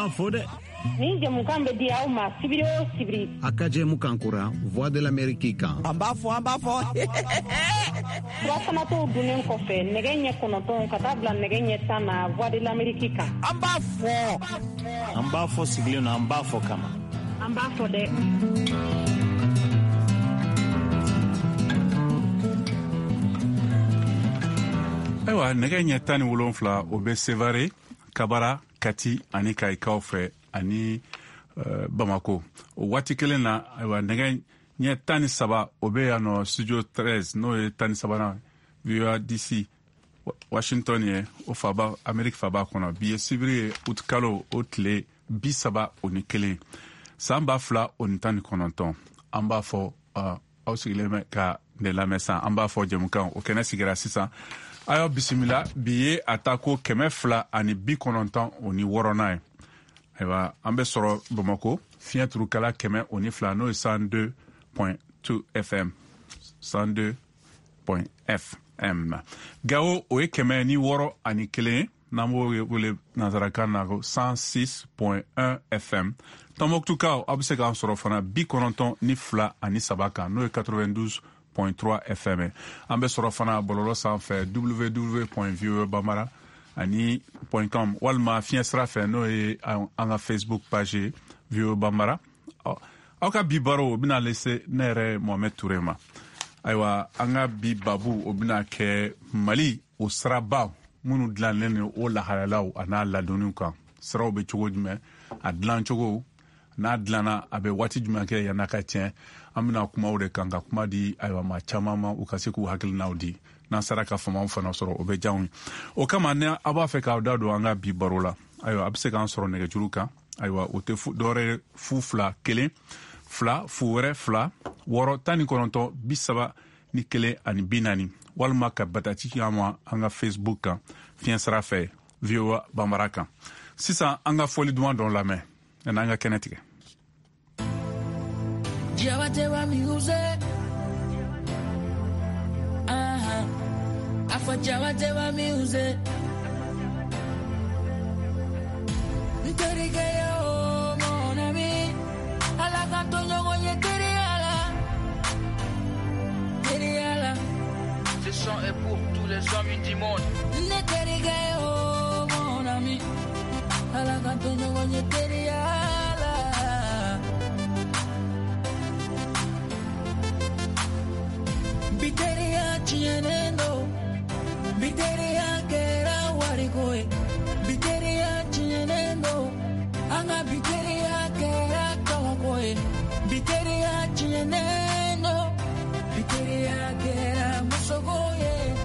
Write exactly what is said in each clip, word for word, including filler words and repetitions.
b'a fɔ dɛ. Ni jamukan bɛ di aw ma sibiri o sibiri. A ka jɛmu kan kura Voix de l'Amérique kan. An b'a fɔ, an b'a fɔ. Furasanatɔw dunnen kɔfɛ nɛgɛ ɲɛ kɔnɔntɔn ka taa bila nɛgɛ ɲɛ tan na Voix de l'Amérique kan. An b'a fɔ. An b'a fɔ sigilen na, an b'a fɔ kama. An b'a fɔ dɛ. Ayiwa, nɛgɛ ɲɛ tan ni wolonfila o bɛ Sevare, Kabara, Kati ani Kayikaw fɛ ani uh, Bamako. O waati kelen na, ayiwa, nɛgɛ ɲɛ tan ni saba o bɛ yan nɔ studio treize n'o ye tan ni sabanan V O A D C Washington ye o faba Ameriki faba kɔnɔ. Bi ye sibiri ye août kalo o tile bi saba o ni kelen san ba fila o ni tan ni kɔnɔntɔn. An b'a fɔ uh, aw sigilen bɛ ka ne lamɛn san. An b'a fɔ jɛmukan o kɛnɛ sigira sisan. Ayo bisimila bi ye a ta ko kɛmɛ fila ani bi kɔnɔntɔn o ni wɔɔrɔnan ye. Ayiwa, an bɛ sɔrɔ Bamako fiɲɛ turukala kɛmɛ o ni fila n'o ye cent deux point deux F M cent deux point F M. Gao o ye kɛmɛ ni wɔɔrɔ ani kelen n'an b'o wele nanzarakan na ko cent six point un F M. Tɔnbɔkutukaw aw bɛ se k'an sɔrɔ fana bi kɔnɔntɔn ni fila ani saba kan n'o ye quatre-vingt-douze point trois F M. An bɛ sɔrɔ fana bɔlɔlɔ sanfɛ w w w point v o a bambara ani .com walima fiɲɛ sira fɛ n'o ye an ka Facebook page V O A Bambara. Aw ka bi baro o bɛna lase ne yɛrɛ Mohamed Ture ma. Ayiwa, an ka bi babu o bɛna kɛ Mali o sirabaw minnu dilannen don o lahalalaw a n'a ladonniw kan. Siraw bɛ cogo jumɛn, a dilan cogo n'a dilanna a bɛ waati jumɛn kɛ yan'a ka tiɲɛ. An bɛna kuma o de kan ka kuma di ayiwa maa caman ma u ka se k'u hakilinaw di. N'an sera ka famaw fana sɔrɔ o bɛ diya anw ye. O kama ne a b'a fɛ k'aw da don an ka bi baro la. Ayiwa, a bɛ se k'an sɔrɔ nɛgɛjuru kan. Ayiwa, o tɛ dɔwɛrɛ fu fila kelen fila fu wɛrɛ fila wɔɔrɔ tan ni kɔnɔntɔn bi saba ni kelen ani bi naani walima ka batati k'an ma an ka Facebook kan fiɲɛ sira fɛ V O A Bambara kan. Sisan an ka fɔli duman dɔ lamɛn yan'an ka kɛnɛ tigɛ. Jawatewa music. Uh-huh. Afa jawatewa music. Nterige yo mon ami. Ala kanto nyongo nye teriala. Teriala. Ce son est pour tous les hommes du monde. Nterige yo mon ami. Ala kanto nyongo nye teriala. Biteria chienendo, biteria kera warikoe, biteria chienendo, anga biteria kera kawakoe, biteria chienendo, biteria kera musogoye.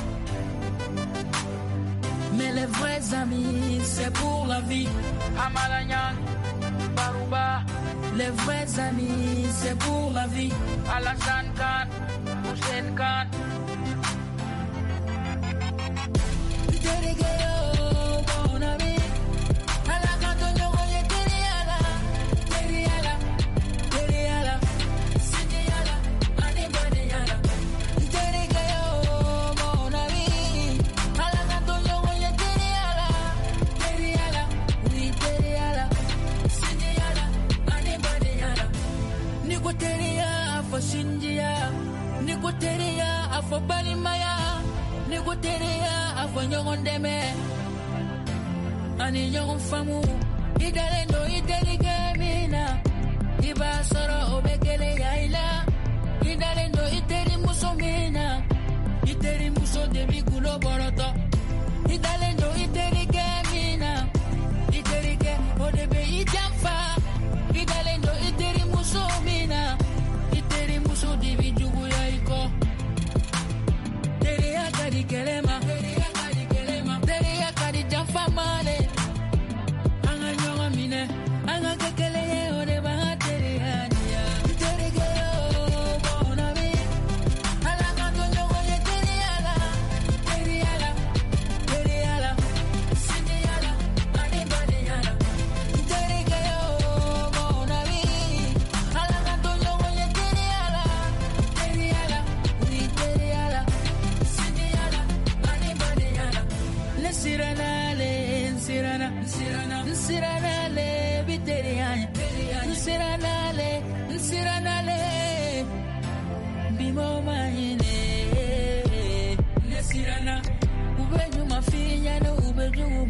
Mais les vrais amis, c'est pour la vie. Amalanyan, Barouba. Les vrais amis, c'est pour la vie. Alassane Khan. Hussein Khan. Nikuteria afo balimaya, nikuteria afo nyongondeme, ani nyongon famu, idalendo iterike mina, iba soro obekele yaila, idalendo iteri muso mina, iteri muso debi kulo boroto, idalendo iterike mina, iterike odebe ijamfa, idalendo iteri muso mina, iteri muso debi jugu yaiko. Teria kadi kelema, teria kadi kelema, teria kadi jamfa male, anga nyonga mina.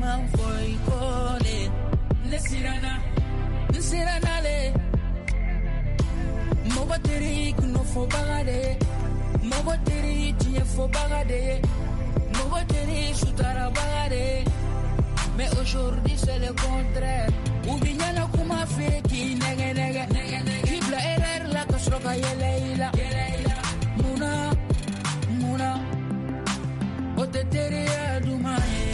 man foi kole nesirana nesirana le mo bateri kuno fo bagade mo bateri tie fo bagade mo bateri sutara bagade mais aujourd'hui c'est le contraire ou binyana kuma feki nege nege kibla erer la kasroka yeleila muna muna oteteri adumaye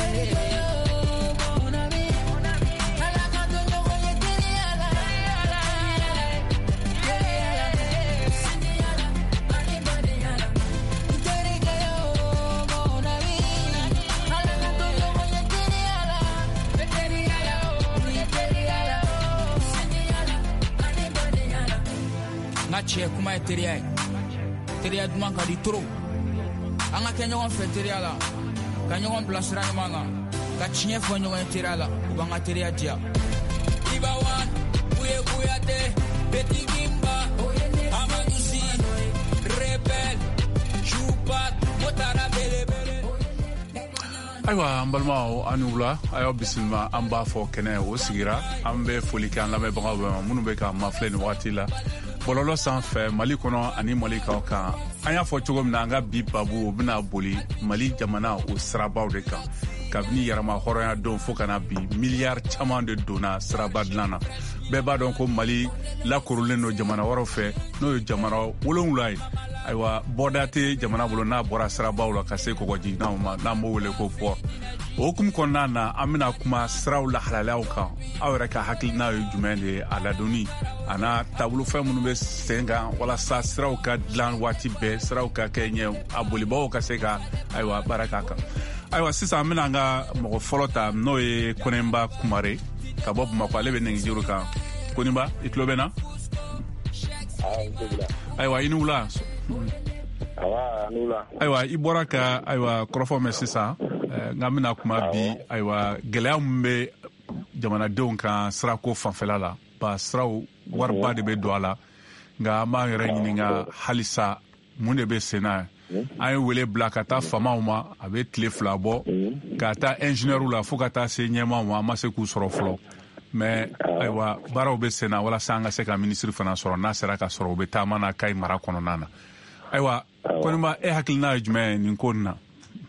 Che kuma eteria eteria duman ka di tro anga kenyo on feteria la kanyo on place ran manga ka chinye fo nyo eteria la ubanga eteria dia ibawan buye buyate beti gimba amadusi rebel chupat motara bele bele aywa ambalmao anula ayo bisilma amba fo kene o sigira ambe folikan la me baga munu be ka mafle ni watila bololo sanfɛ mali kɔnɔ ani mali kaw kan an y'a fɔ cogo min na an ka bi babu o bɛna boli mali jamana o sirabaw de kan kabini yɛrɛma hɔrɔnya don fo kana bi miliyari caman de donna siraba dilan na bɛɛ b'a dɔn ko mali lakorilen don jamana wɛrɛw fɛ n'o ye jamana wolonwula ye ayiwa bɔda tɛ jamana bolo n'a bɔra sirabaw la ka se kɔgɔjiginaw ma n'an b'o wele ko port o hukumu kɔnɔna na an bɛna kuma siraw lahalalaw kan aw yɛrɛ ka hakilina ye jumɛn de ye a ladonni a n'a taabolofɛn minnu bɛ sen kan walasa siraw ka dilan waati bɛɛ siraw ka kɛ ɲɛ a bolibagaw ka se ka ayiwa baara k'a kan ayiwa sisan an bɛna an ka mɔgɔ fɔlɔ ta n'o ye Konimba Kumare ka bɔ Bamako ale bɛ nɛgɛjuru kan Konimba i tulo bɛ na ayiwa i ni wula ayiwa i bɔra ka ayiwa kɔrɔfɔ mɛn sisan nka n bɛna kuma bi ayiwa gɛlɛya min bɛ jamanadenw kan sirako fanfɛla la ba siraw wariba de bɛ don a la nka an b'an yɛrɛ ɲininka halisa mun de bɛ sen na an ye wele bila ka taa famaw ma a bɛ tile fila bɔ ka taa ingénieur la fo ka taa se ɲɛmaw ma an ma se k'u sɔrɔ fɔlɔ mais ayiwa baaraw bɛ sen na walasa an ka se ka minisiri fana sɔrɔ n'a sera ka sɔrɔ u bɛ taama na Kayi mara kɔnɔna na ayiwa Konimba e hakilina ye jumɛn ye nin ko nin na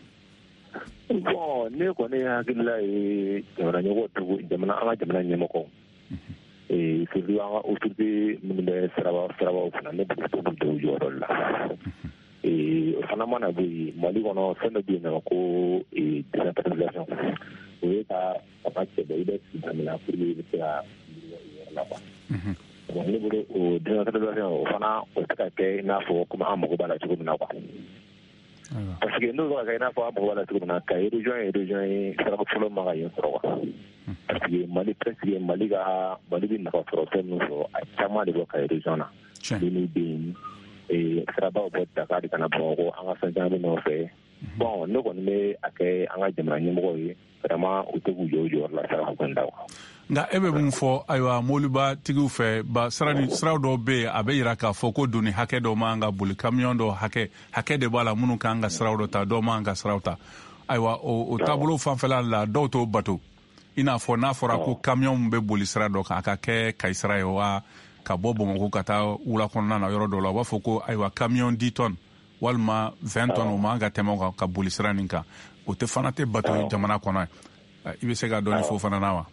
bon ne kɔni hakilila ye jamana ɲɛmɔgɔ tugu jamana an ka jamana ɲɛmɔgɔ ee surtout an ka autorité minnu bɛ sirabaw sirabaw fana ne bɛ to k'u u jɔyɔrɔ la ee o fana mana bɔ yen Mali kɔnɔ fɛn dɔ bɛ yen nɔ ko ee décentralisation o ye ka fanga cɛ bɔ i bɛ sigi damina pour que i bɛ se ka yɔrɔ la quoi bon ne bolo o décentralisation o fana o tɛ ka kɛ i n'a fɔ komi an mago b'a la cogo min na quoi parce que n'o bɛ ka kɛ i n'a fɔ an mago b'a la cogo min na Kayi région ye région ye sirako fɔlɔ man ka yen sɔrɔ quoi parce que Mali presque Mali ka Mali bɛ nafa sɔrɔ fɛn min sɔrɔ a caman de bɔ Kayi région na minnu bɛ yen ee sirabaw bɔ Dakar de ka na Bamakɔ an ka fɛn caman bɛ nɔfɛ bon ne kɔni bɛ a kɛ an ka jamana ɲɛmɔgɔw ye vraiment u tɛ k'u jɔ u jɔyɔrɔ la sirako kɔni da quoi nka e bɛ mun fɔ ayiwa mɔbiliba tigiw fɛ ba siraw dɔw bɛ yen a bɛ yira k'a fɔ ko doni hakɛ dɔ man ka boli camion dɔ hakɛ hakɛ de b'a la minnu kan ka siraw dɔ ta dɔw man ka siraw ta ayiwa o taabolo fanfɛla la dɔw t'o bato i n'a fɔ n'a fɔra ko camion bɛ boli sira dɔ kan a ka kɛ Kayi sira ye wa ka bɔ Bamakɔ ka taa wula kɔnɔna na yɔrɔ dɔ la u b'a fɔ ko ayiwa camion dix tonnes walima vingt tonnes o man ka tɛmɛ kan ka boli sira nin kan o tɛ fana tɛ bato jamana kɔnɔ i bɛ se ka dɔɔni fɔ fana na wa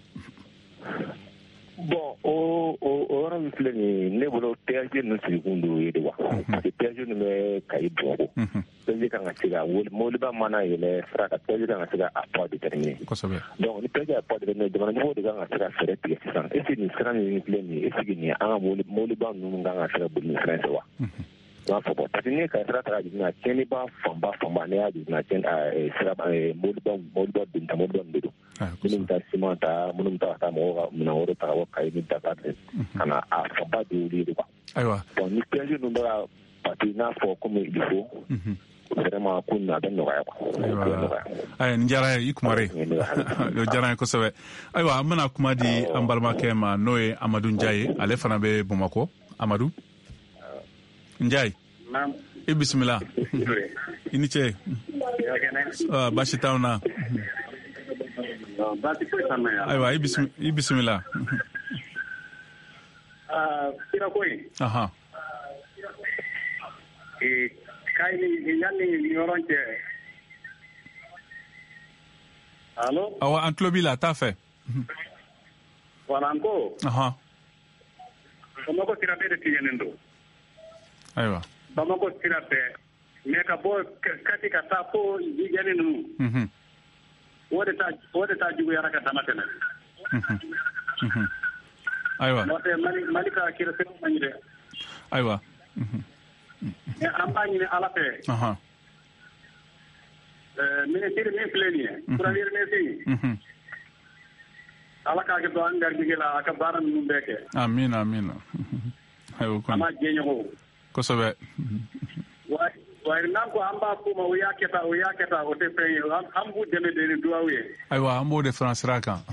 bon o o yɔrɔ min filɛ nin ye ne bolo péage ninnu sigikun don ye de wa parce que péage ninnu bɛ Kayi Bamakɔ péage kan ka se ka mɔbiliba mana yɛlɛ sira kan péage kan ka se ka a poids déterminer donc ni péage y'a poids déterminer jamana ɲɛmɔgɔw de kan ka se ka fɛɛrɛ tigɛ sisan est ce que nin sira min filɛ nin ye est ce que nin an ka mɔbiliba ninnu kan ka se ka boli nin sira in fɛ wa n b'a fɔ bon parce que n'i ye Kayi sira ta ka jigin a tiɲɛniba fanba fanba n'i y'a jigin a tiɲɛ sira mɔbiliba mɔbiliba donta mɔbiliba ninnu de don minnu bɛ taa siman ta minnu bɛ taa ka taa mɔgɔw ka minɛn wɛrɛ ta ka bɔ Kayi ni Dakar ka na a fanba de y'olu ye de quoi ayiwa bon ni péage ninnu bɛ ka bati i n'a fɔ comme il faut vraiment ko nin a bɛ nɔgɔya quoi ayiwa nin diyara ye i Kumare o diyara ye kosɛbɛ ayiwa an bɛna kuma di an balimakɛ ma n'o ye Amadu Njaye ale fana bɛ Bamakɔ Amadu Njaye i bisimila i ni ce baasi t'anw na baasi foyi t'an na yan. Ayiwa i bisimila. Sira ko in. Ahan. Ee k'a ni yanni yɔrɔ cɛ. Allo. Awa an tulo b'i la t'a fɛ. Wala n ko. Ahan. Bamakɔ sira bɛɛ de tigɛlen don. Ayiwa. Bamakɔ sira bɛɛ. Mais ka bɔ Kati ka taa fo Jijani ninnu. Mhm. O de ta o de ta juguyara ka dama tɛmɛ. Mhm. Mhm. Ayiwa. N'o tɛ Mali Mali ka kira sira man ɲi dɛ. Ayiwa. Mhm. Mais an b'a ɲini Ala fɛ. Ahan. Euh ministre min filɛ nin ye. Premier ministre. Mhm. Ala k'a kɛ dɔ an garijɛgɛ la a ka baara ninnu bɛɛ kɛ. Amina amina. Ayiwa An b'a diɲɛ ɲɔgɔn. Kosɛbɛ. Wa n'an ko an b'a f'u ma o y'a kɛ tan o y'a kɛ tan o tɛ fɛn ye an b'u dɛmɛ de ni duwawu ye. Ayiwa an b'o de fana sira kan.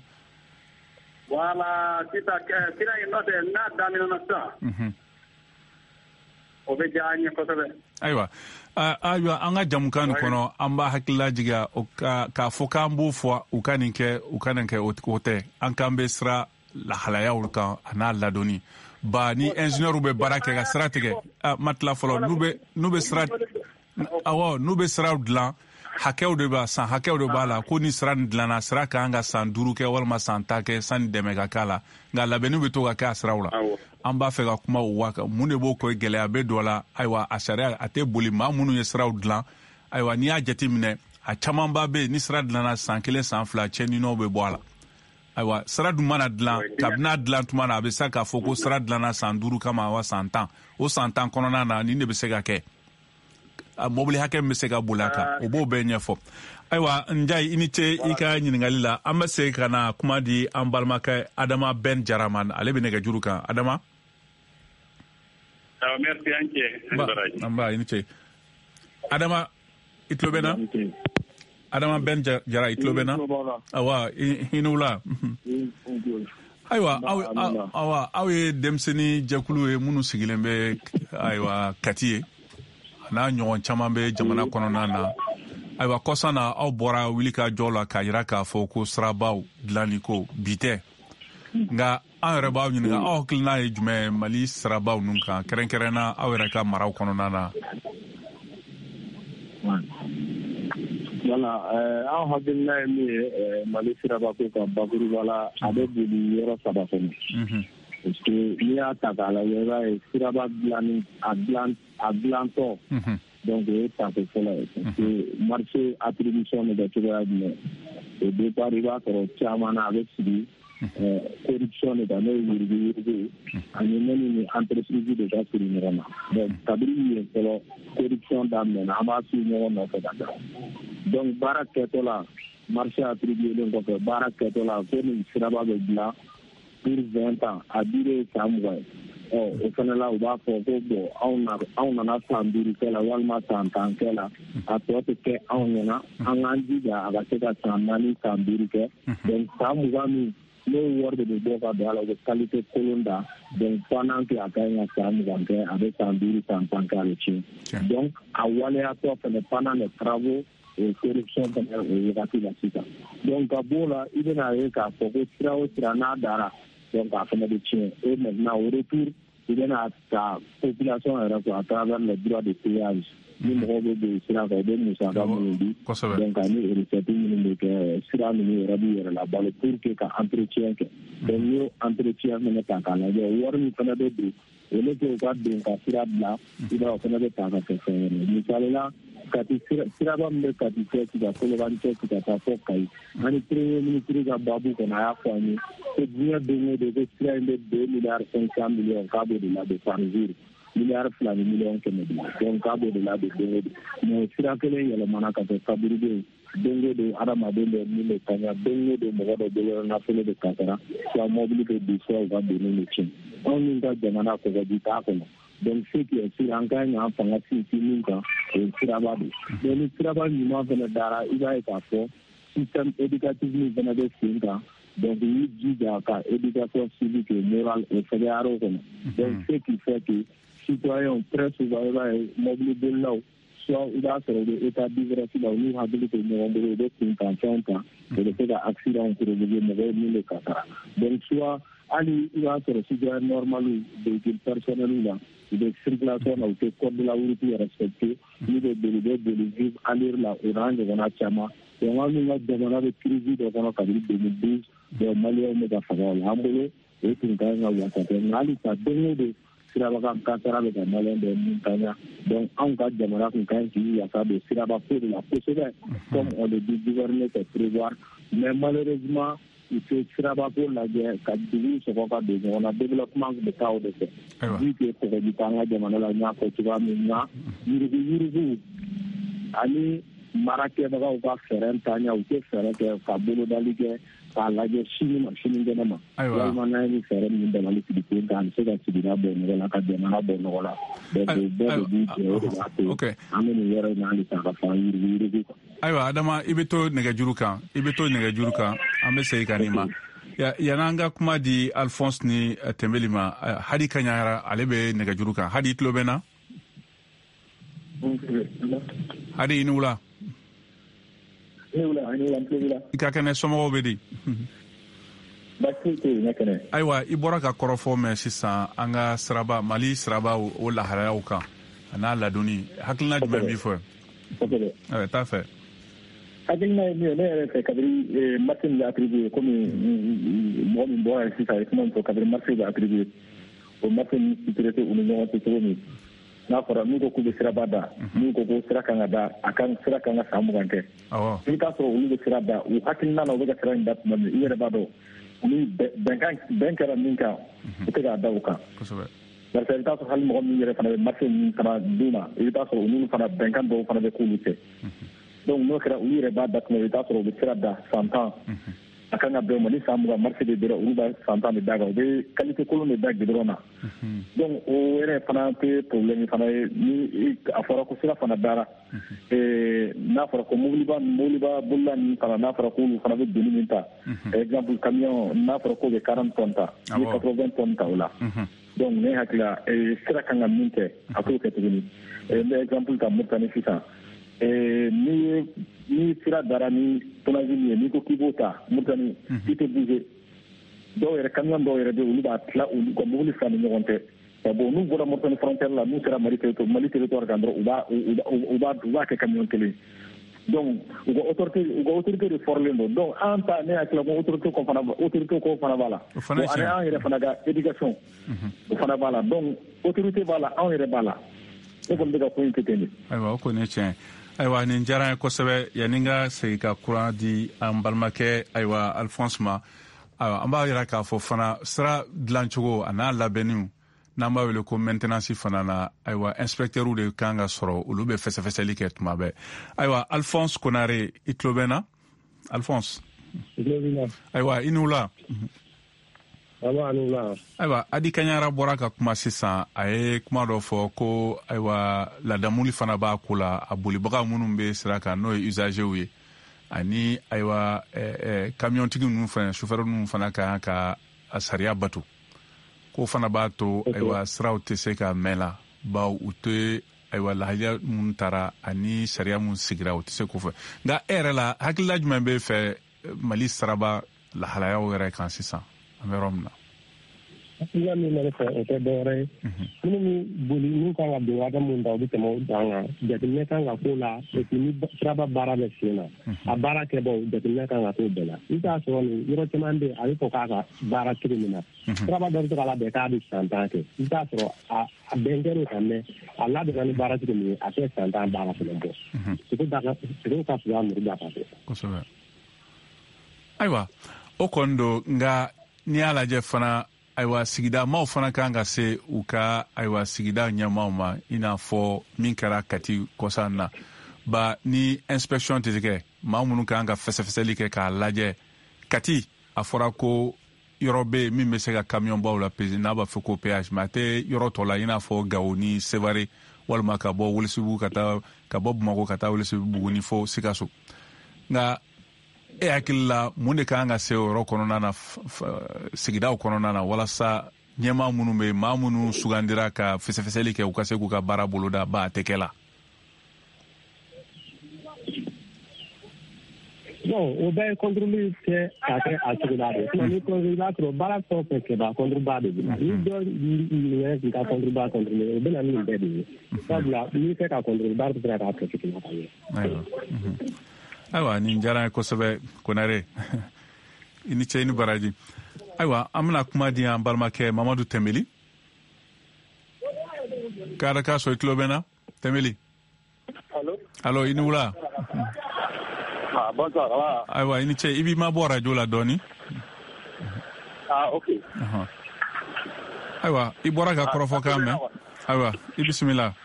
Wala sisan sira in nɔ tɛ n'a daminɛna sisan. O bɛ diya an ye kosɛbɛ. Ayiwa ayiwa an ka jamukan nin kɔnɔ an b'a hakilila jigiya k'a fɔ k'an b'o fɔ u ka nin kɛ u ka nin kɛ o tɛ an k'an bɛ sira lahalayaw kan a n'a ladɔnni. Ba ni ingénieur bɛ baara kɛ ka sira tigɛ ma tila fɔlɔ n'u bɛ n'u bɛ sira awɔ n'u bɛ siraw dilan hakɛw de b'a san hakɛw de b'a la ko ni sira nin dilanna sira kan ka san duuru kɛ walima san tan kɛ sanni dɛmɛ ka k'a la nka labɛnni bɛ to ka kɛ a siraw la an b'a fɛ ka kuma o wa kan mun de b'o kɛ gɛlɛya bɛ dɔ la ayiwa a sariya a tɛ boli maa minnu ye siraw dilan ayiwa n'i y'a jateminɛ a camanba bɛ yen ni sira dilanna san kelen san fila cɛnninw bɛ bɔ a la. Ayiwa sira dun mana dilan kabini dilan tuma na a bɛ se k'a fɔ ko sira dilanna san duuru kama wa san tan o san tan kɔnɔna na nin de bɛ se ka kɛ mobili hakɛ min bɛ se ka boli a kan o b'o bɛɛ ɲɛfɔ. Ayiwa Njayi i ni ce i ka ɲininkali la an bɛ se ka na kuma di an balimakɛ Adama Ben Jara ma ale bɛ nɛgɛjuru kan Adama. Awɔ merci an cɛ. An b'a i ni ce Adama i tulo bɛ na. Adama Ben Jara i tulo bɛ na awa i n'u la. Ayiwa awa aw ye denmisɛnnin jɛkulu ye minnu sigilen bɛ ayiwa Kati ye a n'a ɲɔgɔn caman bɛ jamana kɔnɔna na ayiwa kɔsan na aw bɔra wulikajɔ la k'a jira k'a fɔ ko sirabaw dilanni ko bi tɛ nka an yɛrɛ b'aw ɲininka aw hakilina ye jumɛn Mali sirabaw ninnu kan kɛrɛnkɛrɛnna aw yɛrɛ ka maraw kɔnɔna na. Wala an hakilina ye min ye Mali siraba ko kan bakuruba la a bɛ boli yɔrɔ saba kɔnɔ. Parce que n'i y'a ta k'a lajɛ i b'a ye siraba dilanni a dilan a dilantɔ donc o ye tako fɔlɔ ye parce que marché attribution bɛ kɛ cogoya jumɛn au départ i b'a sɔrɔ caman na a bɛ sigi corruption de kan n'o ye yuruguyurugu ye ani minnu ni entreprise de ka siri ɲɔgɔn na donc kabini yen fɔlɔ corruption daminɛna an b'a su ɲɔgɔn nɔfɛ ka taa donc baara kɛtɔ la marché attribué kɔfɛ baara kɛtɔ la ko nin siraba bɛ dilan pour vingt ans a duré ye san mugan ye ɔ o fana la u b'a fɔ ko bon anw nana san duuru kɛ la walima san tan kɛ la a tɔ tɛ kɛ anw ɲɛna an k'an jija a ka se ka san naani san duuru kɛ donc san mugan min n'o wari de bɛ bɔ ka don a la u bɛ qualité kolon da donc pendant que a ka ɲi ka san mugan kɛ a bɛ san duuru san tan kɛ a bɛ tiɲɛ donc a waleyatɔ fana pendant les travaux o corruption fana o wagati la sisan donc ka b'o la i bɛna ye k'a fɔ ko sira o sira n'a dara donc a fana bɛ tiɲɛ et maintenant au retour i bɛna ta population yɛrɛ ko à travers les droits de péage ni mɔgɔw bɛ don sira kan u bɛ musaka minnu di donc ani recette minnu bɛ kɛ sira ninnu yɛrɛ b'u yɛrɛ labalo pour que ka entretien kɛ donc n'i y'o entretien fana ta k'a lajɛ wari min fana bɛ don o ne kɛ u ka don ka sira bila i b'a o fana bɛ ta ka kɛ fɛn wɛrɛ misali la Kati siraba min bɛ Kati cɛ ci ka Kolokani cɛ ci ka taa fɔ Kayi ani premier ministre ka baabu kɔnɔ a y'a fɔ an ye ko diɲɛ don o don ko sira in bɛ deux milliards cinq cent millions k'a b'o de labɛn par jour miliyari fila ni miliyɔn kɛmɛ duuru donc k'a b'o de labɛn don o don mais sira kelen yɛlɛmana ka kɛ fabriqué ye don o don adamaden bɛ min bɛ kaɲa don o don mɔgɔ dɔ bolo nafolo bɛ kasara soit mobili bɛ bin soit u ka donni bɛ tiɲɛ anw min ka jamana kɔgɔji t'a kɔnɔ donc ce qui est sûr an ka ɲi an fanga sinsin min kan o ye siraba de donc ni siraba ɲuman fana dara i b'a ye k'a fɔ système éducatif min fana bɛ sen kan donc u y'u jija ka éducation civique et morale o fɛgɛyara o kɔnɔ donc ce qui fait que citoyens très souvent i b'a ye mobili bolilaw soit il va faire des états d'ivresse là où nous avons des numéros de cinquante ans et de faire accident pour le mauvais milieu kasara donc soit ali il va faire si c'est normal de personnel là de circulation là où le code de la route est respecté ni de de de vivre aller là orange on a chama et on a mis la demande de crise de on a cadré deux mille douze de malien de faveur l'ambulé et tout ça on a fait ali ça donne de siraba kasara avec un malien de montagne donc en cas de malade quand il y a ça de siraba pour la procédure comme on le dit gouverner c'est prévoir mais malheureusement il fait siraba pour la guerre quand il se voit pas de on a développement de cas de fait vu que pour du temps de malade nya ko tu vas maintenant yuru yuru ani marake daga o ba feren tanya o ke feren ke kabulu dalige ka lage shini ma shini de nama ya mana ni feren ni de mali ti ko dan se ga ti na bo no la ka de na bo no la de de de de okay ameni yero na ni ta fa yuru yuru aywa adama ibeto nega juruka ibeto nega juruka ambe sei kanima ya yananga kuma di Alphonse ni tembelima hadi kanyara alebe nega juruka hadi tlobena hadi inula inula inula inula ikakene somo bedi bakite nakene aywa ibora ka korofo me sisa anga sraba mali sraba o la harauka ana la duni hakilna de même bifo okay ouais ta fait hakilna ni ne re kadri martin la attribué comme mo mi boa sisa e comme to kadri martin la attribué o martin secrété o no to to na fara nuko ku siraba da nuko ko siraka ngada akan siraka nga samu ganke awo ni ka so ulu siraba u hakilna na o ga siraba dat man yere bado ni benkan benkara minka ite ga dawka kosobe dar sa ta so hal mo mi yere fana marché ni fana duma ita so ulu fana benkan do fana be kulute donc no kera ulu yere ba dat no ita so be siraba santan akan abdo mo ni samu ga marché de dero ulu ba santan de daga be qualité kolon de dag de drona donc o yere fana pe problème fana ni afara ko sira fana dara e na fara ko muliba muliba bullan fana na fara ko fana be deni minta exemple camion na fara ko be quarante tonnes ta ni quatre-vingts tonnes ta wala donc ne hakla e sira kan minte ako ke tuguni e exemple ta mutani fisa e ni ni sira dara ni tonazini ni ko kibota mutani ite bouger do yere camion do yere be ulu ba tla ulu ko mugli fani ngonte e bo nu bora mutani frontière la nu sera mali territoire mali territoire gandro uba uba uba ke camion tele donc ugo autorité ugo autorité de forlendo donc anta ne akla ko autorité ko fana autorité ko fana bala ko ari an yere fana ga éducation ko fana bala donc autorité bala an yere bala ko ko daga ko intene aywa ko ne chen aywa ni jara ko sebe yaninga sei ka courant di ambalmake aywa Alphonse ma aywa amba yira ka fo fana sra dlanchogo ana labenu namba wele ko maintenance fana na aywa inspecteur ou de kanga soro ulu be fese fese liket mabe aywa Alphonse Konare itlobena Alphonse itlobena aywa inula aba anula aywa adi kanyara boraka kuma sisa aye kuma do fo ko aywa la damuli fana ba kula abuli baga munum be siraka no usager wi ani aywa eh, eh, camion tigi nu fana chauffeur nu fana ka ka asaria batu ko fana ba to okay. aywa sraw te se ka mela ba ute aywa la haja mun tara ani sharia mun sigira ute se ko fa nga era la hakilla juma be fe mali saraba la halaya wera kan sisa ameromna ya mi mele fa o te dore ni mi buli ni ka ga do ga mun da o te mo danga de te ka ga ko la e ni traba bara le sina a bara ke bo de te ka ga to bela ita so ni yoro te mande a ko ka ga bara criminal traba do to la be ka di santa ke ita so a a bengero kan ne alla de ni bara criminal a te santa bara so bo ko da ka ko ka so ya mu da pa ko so aiwa o kondo nga ni ala je fana aiwa sigida ma fana kanga se uka aiwa sigida nyama ma ina fo min kara kati kosanna ba ni inspection tezeke ma munu kanga fese fese like ka laje kati afora ko yorobe mi mesega camion ba la pezi na ba foko péage mate yoro tola ina fo gaoni sevare walma ka bo wulsibu kata ka bob mako kata wulsibu ni fo sikaso nga e akilla munde ka anga se ro konona na sigida o konona na wala sa nyema munu be mamunu sugandira ka fese fese like ukase ku ka bara boloda ba tekela non o bɛ contrôle kɛ ka kɛ a cogoya de sinon ni contrôle b'a sɔrɔ baara fɛn o fɛn kɛba contrôle b'a de bolo ni dɔ ɲinɛ k'i ka contrôle b'a contrôle o bɛ na ni nin bɛɛ de ye sabula n'i fɛ ka contrôle baara tɛ se ka k'a kɛ cogo ka ɲɛ. Ayiwa nin diyara n ye kosɛbɛ Konare i ni ce i ni baraji. Ayiwa an bɛna kuma di an balimakɛ Mamadu Tɛnbeli k'a k'a sɔrɔ i tulo bɛ n na Tɛnbeli. Allo allo i ni wula. Ah, bonsoir, voilà. Ayiwa i ni ce i b'i mabɔ radio la dɔɔni. Ah, ok. Uh-huh. Ayiwa i bɔra ka kɔrɔfɔkan mɛn. Ayiwa i bisimila.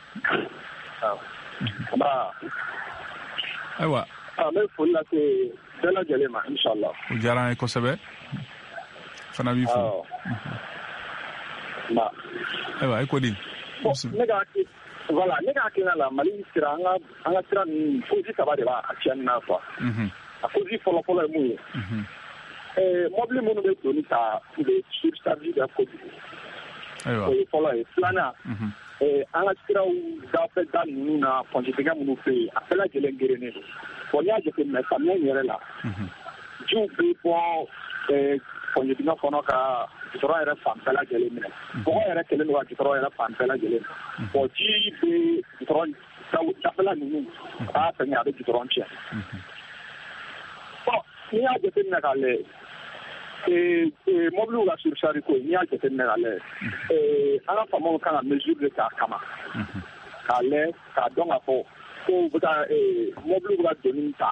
Ba. Ayiwa. Ah, mais foli la se bɛɛ lajɛlen ma inshallah. O diyara n ye kosɛbɛ. Fana b'i fo. Ba. Ayiwa i ko di. Ne ka voilà ne ka hakilina la Mali sira an ka an ka sira ninnu cause saba de b'a tiɲɛni na quoi. A cause fɔlɔfɔlɔ ye mun ye. Eh, mobili minnu bɛ doni ta u bɛ surcharge de kojugu. Ayiwa. O ye fɔlɔ ye. Filanan eh, an ka siraw dafɛ da ninnu na pɔnjidingɛ minnu fɛ yen a bɛɛ lajɛlen gerennen don. Bon n'i y'a jateminɛ samiyɛ in yɛrɛ la jiw bɛ bɔ pɔnjidingɛ kɔnɔ ka gitɔrɔn yɛrɛ fan bɛɛ lajɛlen minɛ. Bɔgɔ yɛrɛ kɛlen don ka gitɔrɔn yɛrɛ fan bɛɛ lajɛlen. Bon ji bɛ gitɔrɔn dafɛla ninnu a b'a fɛngɛ a bɛ gitɔrɔn tiɲɛ. Bon n'i y'a jateminɛ k'a lajɛ mobiliw ka surcharge ko n'i y'a jateminɛ k'a lajɛ an ka faamaw kan ka mesure de k'a kama k'a lajɛ k'a dɔn k'a fɔ ko u bɛ ka mobiliw bɛ ka doni ta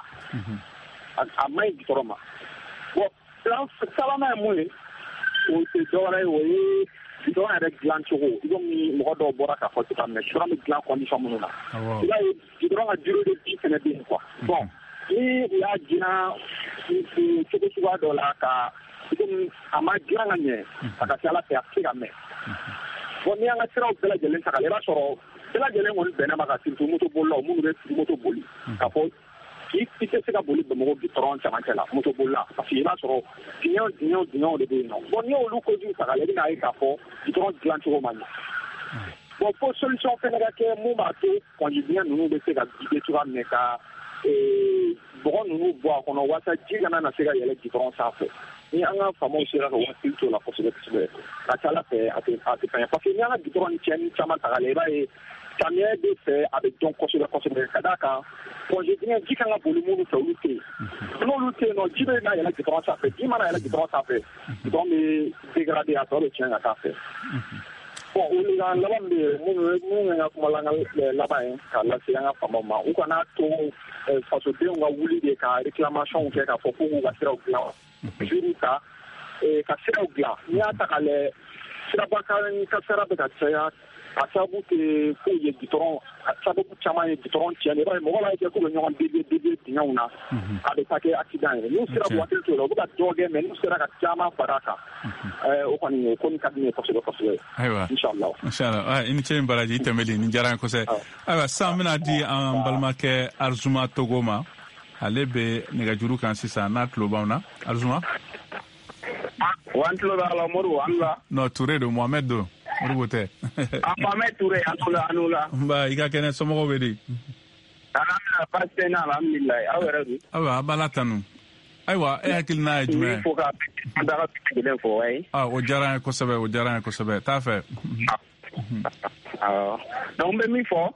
a man ɲi gitɔrɔn ma. Bon sabanan ye mun ye o tɛ dɔwɛrɛ ye o ye gitɔrɔn yɛrɛ dilan cogo i komi mɔgɔ dɔw bɔra k'a fɔ cogoya min na gitɔrɔn bɛ dilan condition minnu na i b'a ye gitɔrɔn ka durée de vie fɛnɛ bɛ yen quoi. Bon ni u y'a dilan cogo suguya dɔ la ka i komi a ma dilan ka ɲɛ a ka ca Ala fɛ a tɛ se ka mɛn. Bon ni an ka siraw bɛɛ lajɛlen ta k'a lajɛ i b'a sɔrɔ bɛɛ lajɛlen kɔni bɛnna ma ka surtout moto bolilaw minnu bɛ moto boli k'a fɔ i tɛ se ka boli Bamakɔ gitɔrɔn camancɛ la moto bolila parce que i b'a sɔrɔ dingɛw dingɛw dingɛw de bɛ yen nɔ. Bon n'i y'olu kojugu ta k'a lajɛ i bɛna ye k'a fɔ gitɔrɔn dilan cogo man ɲɛ. Bon fo solution fɛnɛ ka kɛ mun b'a to pɔnji dingɛ ninnu bɛ se ka guider cogoya min na ka bɔgɔ ninnu bɔ a kɔnɔ walasa ji kana na se ka yɛlɛ gitɔrɔn sanfɛ. Ni an ka faamaw sera ka waati to la kosɛbɛ kosɛbɛ ka ca Ala fɛ a tɛ a tɛ fɛn parce que ni an ka gitɔrɔn ni tiɲɛni caman ta k'a lajɛ i b'a ye samiyɛ de fɛ a bɛ dɔn kosɛbɛ kosɛbɛ ka d'a kan pɔnji dingɛ ji kan ka boli minnu fɛ olu tɛ yen n'olu tɛ yen nɔ ji bɛ na yɛlɛ gitɔrɔn sanfɛ ji mana yɛlɛ gitɔrɔn sanfɛ gitɔrɔn bɛ dégradé a tɔ bɛ tiɲɛ ka taa fɛ. Bon o le ka laban min bɛ yen minnu minnu ka kuma laban ye k'a lase an ka faamaw ma u kana to fasodenw ka wuli de ka réclamation kɛ k'a fɔ k'u k'u ka siraw dilan mesure ta ka siraw dilan n'i y'a ta k'a lajɛ siraba kasara bɛ ka caya a sababu tɛ foyi ye gitɔrɔn a sababu caman ye gitɔrɔn tiɲɛni i b'a ye mɔgɔ b'a kɛ k'u bɛ ɲɔgɔn dévier dévier dingɛw na a bɛ taa kɛ accident ye n'u sera k'u hakili to o la u bɛ ka dɔ kɛ mais n'u sera ka caman fara a kan o kɔni o ko nin ka di ne ye kosɛbɛ kosɛbɛ. Ayiwa inshallah inshallah i ni ce ni baraji i tɛmɛli nin diyara n ye kosɛbɛ. Ayiwa sisan an bɛna di an balimakɛ Arzuma Togo ma ale bɛ nɛgɛjuru kan sisan n'a tulo b'anw na Arzuma. wa n tulo b'a la Modibo an la. non Touré don Mohamed don Modibo tɛ. Mohamed Touré an tulo an la. nba i ka kɛnɛ somɔgɔw bɛ di. alhamdulilayi baasi tɛ n na alhamdulilayi aw yɛrɛ dun. ayiwa a b'a la tanu. ayiwa e hakilina ye jumɛn ye. n b'i fo ka an daga sigilen fɔ wayi. aa o diyara n ye kosɛbɛ o diyara n ye kosɛbɛ t'a fɛ. awɔ donc n bɛ min fɔ.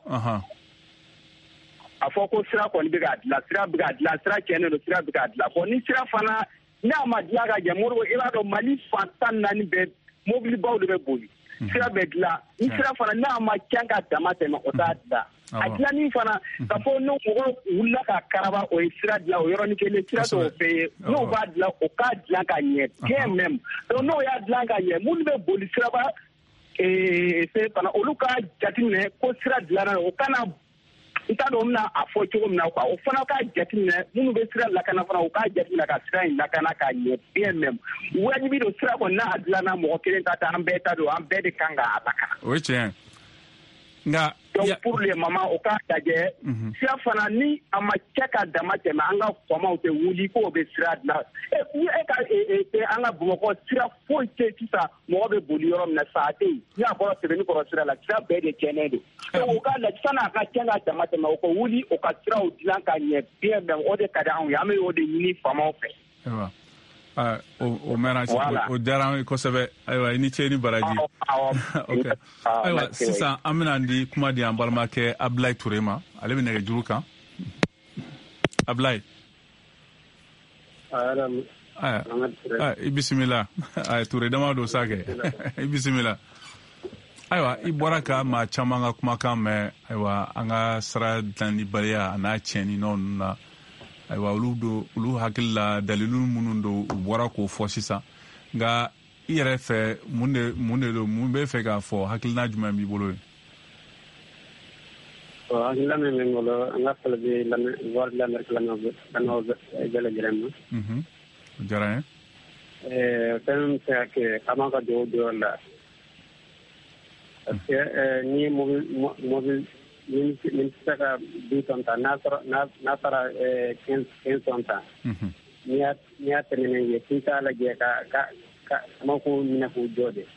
a fɔ ko sira kɔni bɛ ka dilan sira bɛ ka dilan sira tiɲɛnen don sira bɛ ka dilan bon ni sira fana n'a ma dilan ka ɲɛ Modibo i b'a dɔn Mali fan tan naani bɛɛ mobilibaw de bɛ boli sira bɛ dilan ni sira fana n'a ma can ka dama tɛmɛ o t'a dilan a dilanni fana ka fɔ n'o mɔgɔ wulila ka karaba o ye sira dilan o yɔrɔnin kelen sira t'o fɛ ye n'o b'a dilan o k'a dilan ka ɲɛ bien même donc n'o y'a dilan ka ɲɛ minnu bɛ boli siraba se fana olu ka jateminɛ ko sira dilanna o kana n t'a dɔn n bɛna a fɔ cogo min na quoi o fana k'a jateminɛ minnu bɛ sira lakana fana o k'a jateminɛ ka sira in lakana ka ɲɛ bien même wajibi don sira kɔni n'a dilanna mɔgɔ kelen ta tɛ an bɛɛ ta don an bɛɛ de kan k'a lakana. o ye tiɲɛ nka donc pour les mamans o ka lajɛ sira fana ni a ma cɛ ka dama tɛmɛ an ka famaw tɛ wuli k'o bɛ sira dilan e ka an ka Bamakɔ sira foyi tɛ sisan mɔgɔ bɛ boli yɔrɔ min na sa a tɛ yen ni a bɔra Sɛbɛnni kɔrɔ sira la sira bɛɛ de tiɲɛnen don o ka lajɛ san'a ka cɛ ka dama tɛmɛ o ka wuli o ka siraw dilan ka ɲɛ bien bɛn o de ka di anw ye an bɛ o de ɲini famaw fɛ. o mɛna o diyara an kosɛbɛ ayiwa i ni ce ni baraji ok ayiwa sisan an bɛna di kuma di an balimakɛ Abilayi Ture ma ale bɛ nɛgɛ juru kan Abilayi i bisimila Ture dama don sa kɛ i bisimila ayiwa i bɔra ka maa caman ka kumakan mɛn ayiwa an ka sira dilanibaliya a n'a tiɲɛni ninnu na ayiwa olu do olu hakili la dalilu minnu do u bɔra k'o fɔ sisan nka i yɛrɛ fɛ mun de mun de do mun bɛ fɛ k'a fɔ hakilina jumɛn b'i bolo ye. hakilina min bɛ n bolo an ka fɔlɔ bɛ wari lamɛrikɛ lamɛnw bɛɛ lajɛlen ma. o diyara n ye. fɛn min bɛ se ka kɛ k'an b'a ka dugawu don o la parce que ni mobili min min se ka du ton ta n'a sɔrɔ n'a taara quinze ton ta n'i y'a n'i y'a tɛmɛnen ye k'i k'a lajɛ ka ka ka ma ko minɛ k'o jɔ de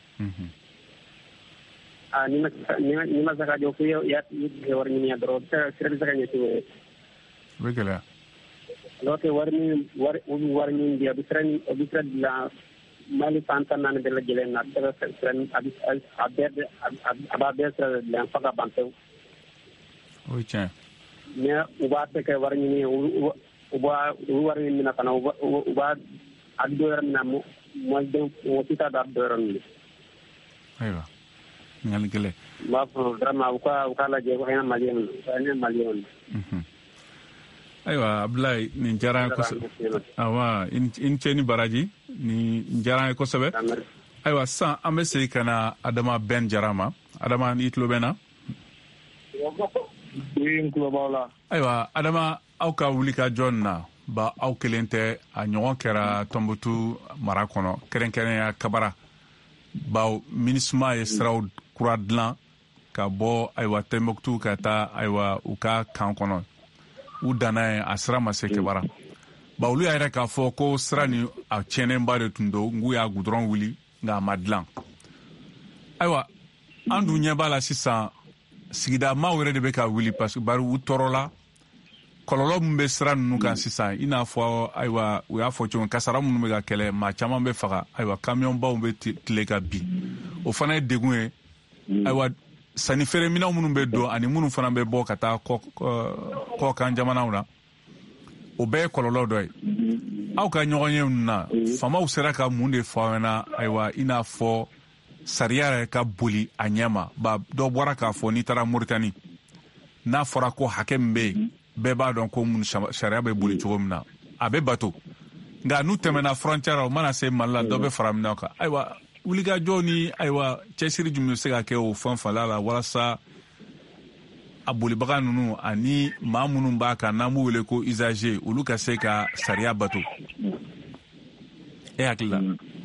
a ni ma ni ma se ka jɔ ko y'a y'a wari ɲini dɔrɔn sira bɛ se ka ɲɛ cogo ye. o bɛ gɛlɛya. alors que wari min wari u bɛ wari min di a bɛ sira a bɛ sira dilan Mali fan tan naani bɛɛ lajɛlen na a bɛ sira a bɛ a bɛɛ a b'a bɛɛ sira dilan fo ka ban pewu. o ye tiɲɛ. mais u b'a bɛɛ kɛ wari ɲini u b'a u wari min minɛ fana u b'a a bɛ dɔ yɔrɔ min na mɔdenw mɔgɔ si t'a dɔn a bɛ dɔ yɔrɔ min. ayiwa ɲininkali gɛlɛn. n b'a fɔ vraiment u ka u k'a lajɛ ko an ye maliyɛn an ye maliyɛnw. ayiwa Abilayi nin diyara n ye kosɛbɛ awa i ni ce ni baraji nin diyara n ye kosɛbɛ ayiwa sisan an bɛ segin ka na Adama Ben Jara ma Adama i tulo bɛ n na. ayiwa Adama aw ka wuli ka jɔ nin na ba aw kelen tɛ a ɲɔgɔn kɛra Tɔnbukutu mara kɔnɔ kɛrɛnkɛrɛnya Kabara bawo MINUSMA ye siraw kura dilan ka bɔ ayiwa Tɔnbukutu ka taa ayiwa u ka kan kɔnɔ u danna ye a sira ma se Kabara ba olu y'a yɛrɛ k'a fɔ ko sira ni a tiɲɛnenba de tun don n'u y'a gudɔrɔn wuli nka a ma dilan ayiwa an dun ɲɛ b'a la sisan sigida maaw yɛrɛ de bɛ ka wuli parce que bari u tɔɔrɔla kɔlɔlɔ min bɛ sira ninnu kan sisan i n'a fɔ ayiwa u y'a fɔ cogo min kasara minnu bɛ ka kɛlɛ maa caman bɛ faga ayiwa kamiyɔnbaw bɛ tile ka bin o fana ye degun ye ayiwa sanni feereminɛw minnu bɛ don ani minnu fana bɛ bɔ ka taa kɔ kan jamanaw na o bɛɛ ye kɔlɔlɔ dɔ ye aw ka ɲɔgɔn ye ninnu na faamaw sera ka mun de fɔ aw ɲɛna ayiwa i n'a fɔ sariya yɛrɛ ka boli a ɲɛ ma ba dɔ bɔra k'a fɔ n'i taara Moritani n'a fɔra ko hakɛ min bɛ yen bɛɛ b'a dɔn ko sariya bɛ boli cogo min na a bɛ bato nka n'u tɛmɛna frontière o mana se Mali la dɔ bɛ fara minɛ kan ayiwa wulikajɔ ni ayiwa cɛsiri jumɛn bɛ se ka kɛ o fɛn fala la walasa a bolibaga ninnu ani maa minnu b'a kan n'an b'u wele ko usager olu ka se ka sariya bato e hakili la.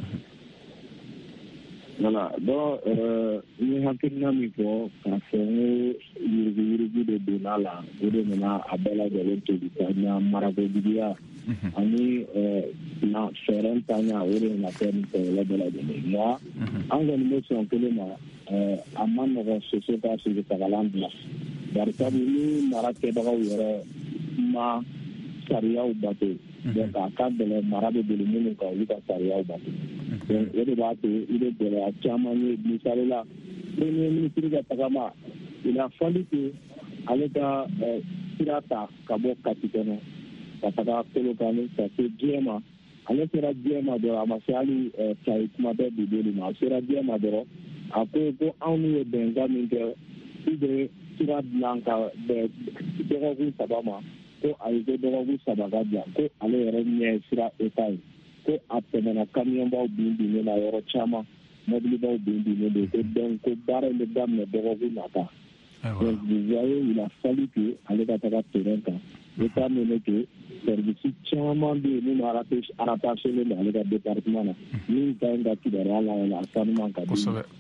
Voilà, donc ni hakilina min fɔ k'a fɔ n ko yuruguyurugu de donna la o de nana a bɛɛ lajɛlen toli ka ɲa marakojuguya ani fɛɛrɛ ntanya o de nana kɛ nin kɔlɔlɔ bɛɛ lajɛlen nka an kɔni bɛ sɔn kelen ma a ma nɔgɔn soso ka sosotagalan bila bari sabu ni mara kɛbagaw yɛrɛ ma sariyaw bato donc a ka gɛlɛn mara bɛ boli minnu kan olu ka sariyaw bato donc o de b'a to i bɛ gɛlɛya caman ye misali la premier ministre ka tagama il a fallu que ale ka sira ta ka bɔ Kati kɔnɔ ka taga Kolokani ka se diɲɛ ma ale sera diɲɛ ma dɔrɔn a ma se hali Kayi kuma bɛɛ bibeli ma a sera diɲɛ ma dɔrɔn a ko ko anw n'u ye bɛnkan min kɛ k'u bɛ sira dilan ka bɛn dɔgɔkun saba ma ko ayi ko dɔgɔkun saba ka bila ko ale yɛrɛ ɲɛ sira eta ye ko a tɛmɛna kamiyɔnbaw bin binnen na yɔrɔ caman mobilibaw bin binnen don ko donc ko baara in bɛ daminɛ dɔgɔkun nata Donc, vous voyez, il a fallu que aller à la terrain, étant donné que service chama de nous rattaché le département, nous avons qui derrière la sannement donc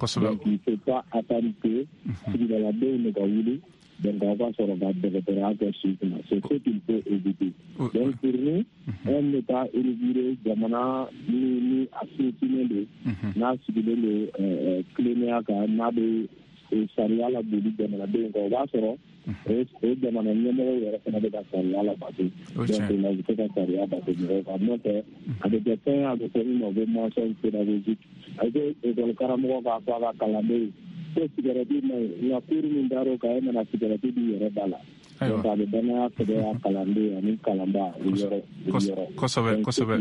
il ne faut pas attendre que si dans la deux nous avons donc on va se regarder de l'opérateur c'est ce qu'il faut éviter. Donc pour nous, un État érigé, Jamana, nous nous assumer de n'a subi le clinique n'a de Saria la boutique de la deux on va se et Jamana numéro de la de Saria la bâtie. Donc la vie de Saria bâtie on va noter avec des points avec une mauvaise mention pédagogique avec le caramo va faire calamé. Sécurité mais la cour mindaro kay na sécurité di yere bala donc ade bana fede akalande ani kalamba yoro yoro kosobe kosobe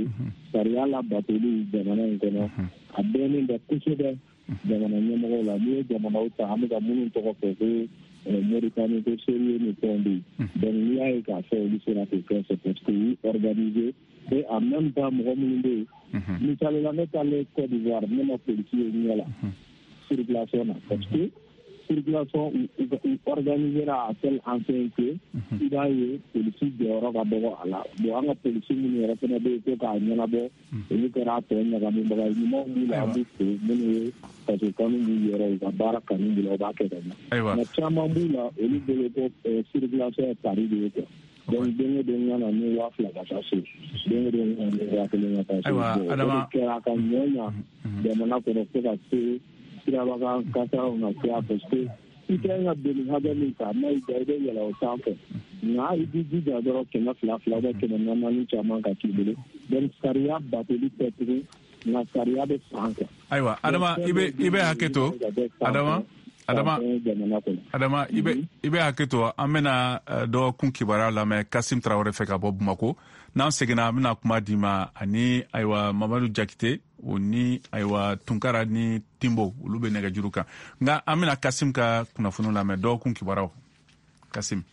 sariya la batuli jamana ngono abeni da kusube jamana nyamo la ni jamana uta hamga munun to ko pe Mauritanie ko sérieux ni tondi donc il y a ka fait l'histoire que c'est parce que organisé et en même temps mo munde ni tale la metale Côte d'Ivoire même policier ni là circulation parce que circulation organisera à tel enseigne que il y a eu politique de Europe d'abord à la bon la politique ni repena de ko ka nyana bo et que ra to nyaka mi ba ni mo ni la bu ni parce que quand nous y aura la baraka ni la ba ke na na chama mbula eli de le circulation Paris de donc dengue de nyana ni wa fla ka sasu dengue de nyana ni wa fla ka sasu aiwa adama ke ra ka nyanya de mana ko ko ka se sirabaga kasa una kia parce que itenga beli habeli ka mai daide yala osanke na idi dida doro kena fla fla da kena na ni chama ka kibele den sariya bateli petri na sariya de sanka aiwa adama ibe ibe haketo adama adama adama ibe ibe haketo amena do kun kibara la me Kasim Traoré fe ka bob mako na segena amena kuma dima ani aiwa Mamadou Jakite oni aiwa Tunkara ni Timbo ulube nega juruka nga amena Kasim ka kuna funu la me do kun kibara Kasim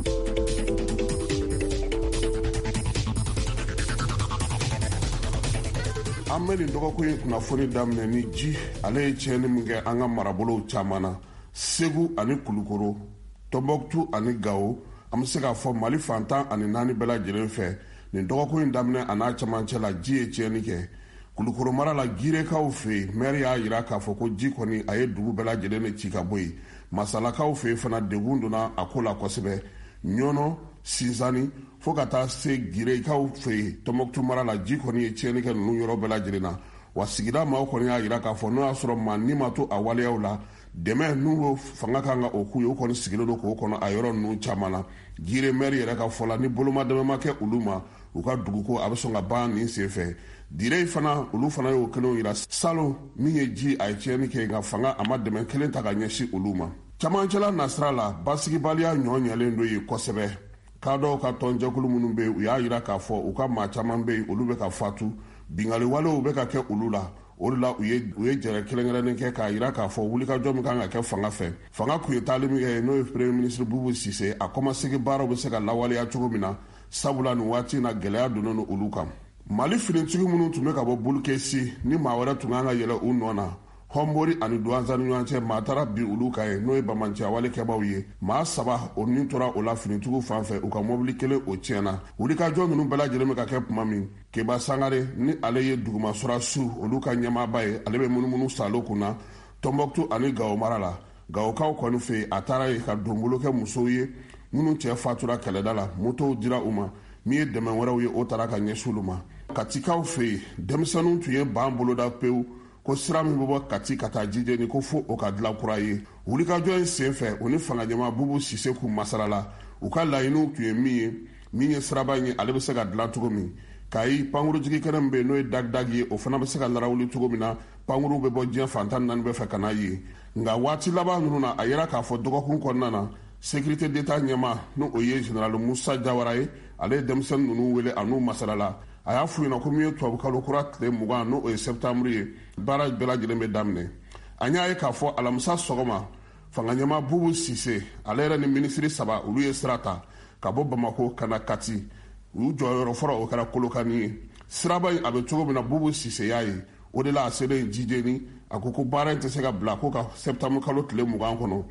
ameni dogo ko kuna funu damne ni ji ale chene minge anga marabolo chamana Segu ani Kulukoro Tombouctou ani Gao amsega fo Mali fantan ani nani bela jere fe ni dogo ko damne ana chamanche la ji e chene ke Kulukoro mara la gire ka ofe meri ya ira ka fo ko ji koni aye dugu bela jere ne chika boy masala ka ofe fana degundu na akola kosebe nyono sinzani fo kata se gire ka ofe Tombouctou mara la ji koni e chene ke nu yoro bela jere na wasigida ma ko ni ya ira ka fo no asoro mani mato awale yaula deme nuwo fanga kanga okuyo ukoni sigilo do ko kono ayoro nu chamana gire meri yere ka fola ni boloma deme make uluma uka duguko abesonga ban ni sefe dire fana ulu fana yo keno ira salo miye ji aicheni ke nga fanga amademe kelen taka nyeshi uluma chamanchela nasrala basigi balia nyonyele ndo yi kosebe kado ka tonje kulumunu be ya ira ka fo uka ma chamambe ulube ka fatu bingali wale ube ka ke ulula orla uye uye jere kelengere nke ka ira ka fo wuli ka jomi kan ka fanga fe fanga ku yetali mi no premier ministre Boubou Cissé a commencé ke baro be se ka lawale ya chugumina sabula no wati na gelea dono no uluka Mali finitigi munu tume ka bo bulkesi ni mawara tunganga yele unona hombori ani duanza nuanche matara bi uluka e no e bamancha wale kebawiye ma saba oni tora ola finitugu fanfe uka mobili kele o tiena ulika jomi nu bela jele me ka kep mami ke ba sangare ni aleye duguma sura su uluka nyama baye alebe munu munu salo kuna Tombouctou ani Gao marala Gao ka ko nu fe atara e ka dombulo ke musoye munu che fatura kele dala moto dira uma mi de men wara we otara ka nyesuluma katika fe demsanu tuye bambolo da peu ko sira mi bobo kati kata jije ni ko fo o ka dla kuraye wuli ka join senfe oni fanga jama Boubou Cissé ku masalala u ka layinu tuye mi mi siraba ni ale be se ka dla togo mi kai panguru jigi karambe no dag dag ye o fana be se ka lara wuli togo mi na panguru be bo jien fantan nan be fa kana ye nga wati laba nuna ayera ka fo dogo kun konna na sécurité d'état nyama no oye général Moussa Diawara ale demsen nunu wele anu masalala aya fuyina ko mi to abukalo kurat le muga no e septembre bara bela jele damne anya e ka fo alamsa sogoma fanga nyama Boubou Cissé ale ni ministre saba ulu esrata ka bo Bamako kana kati u joyoro foro o kala kolokani siraba abe togo na Boubou Cissé yayi o de la sele jijeni akoko bara ntese ka bla ko ka septembre kalo le muga kono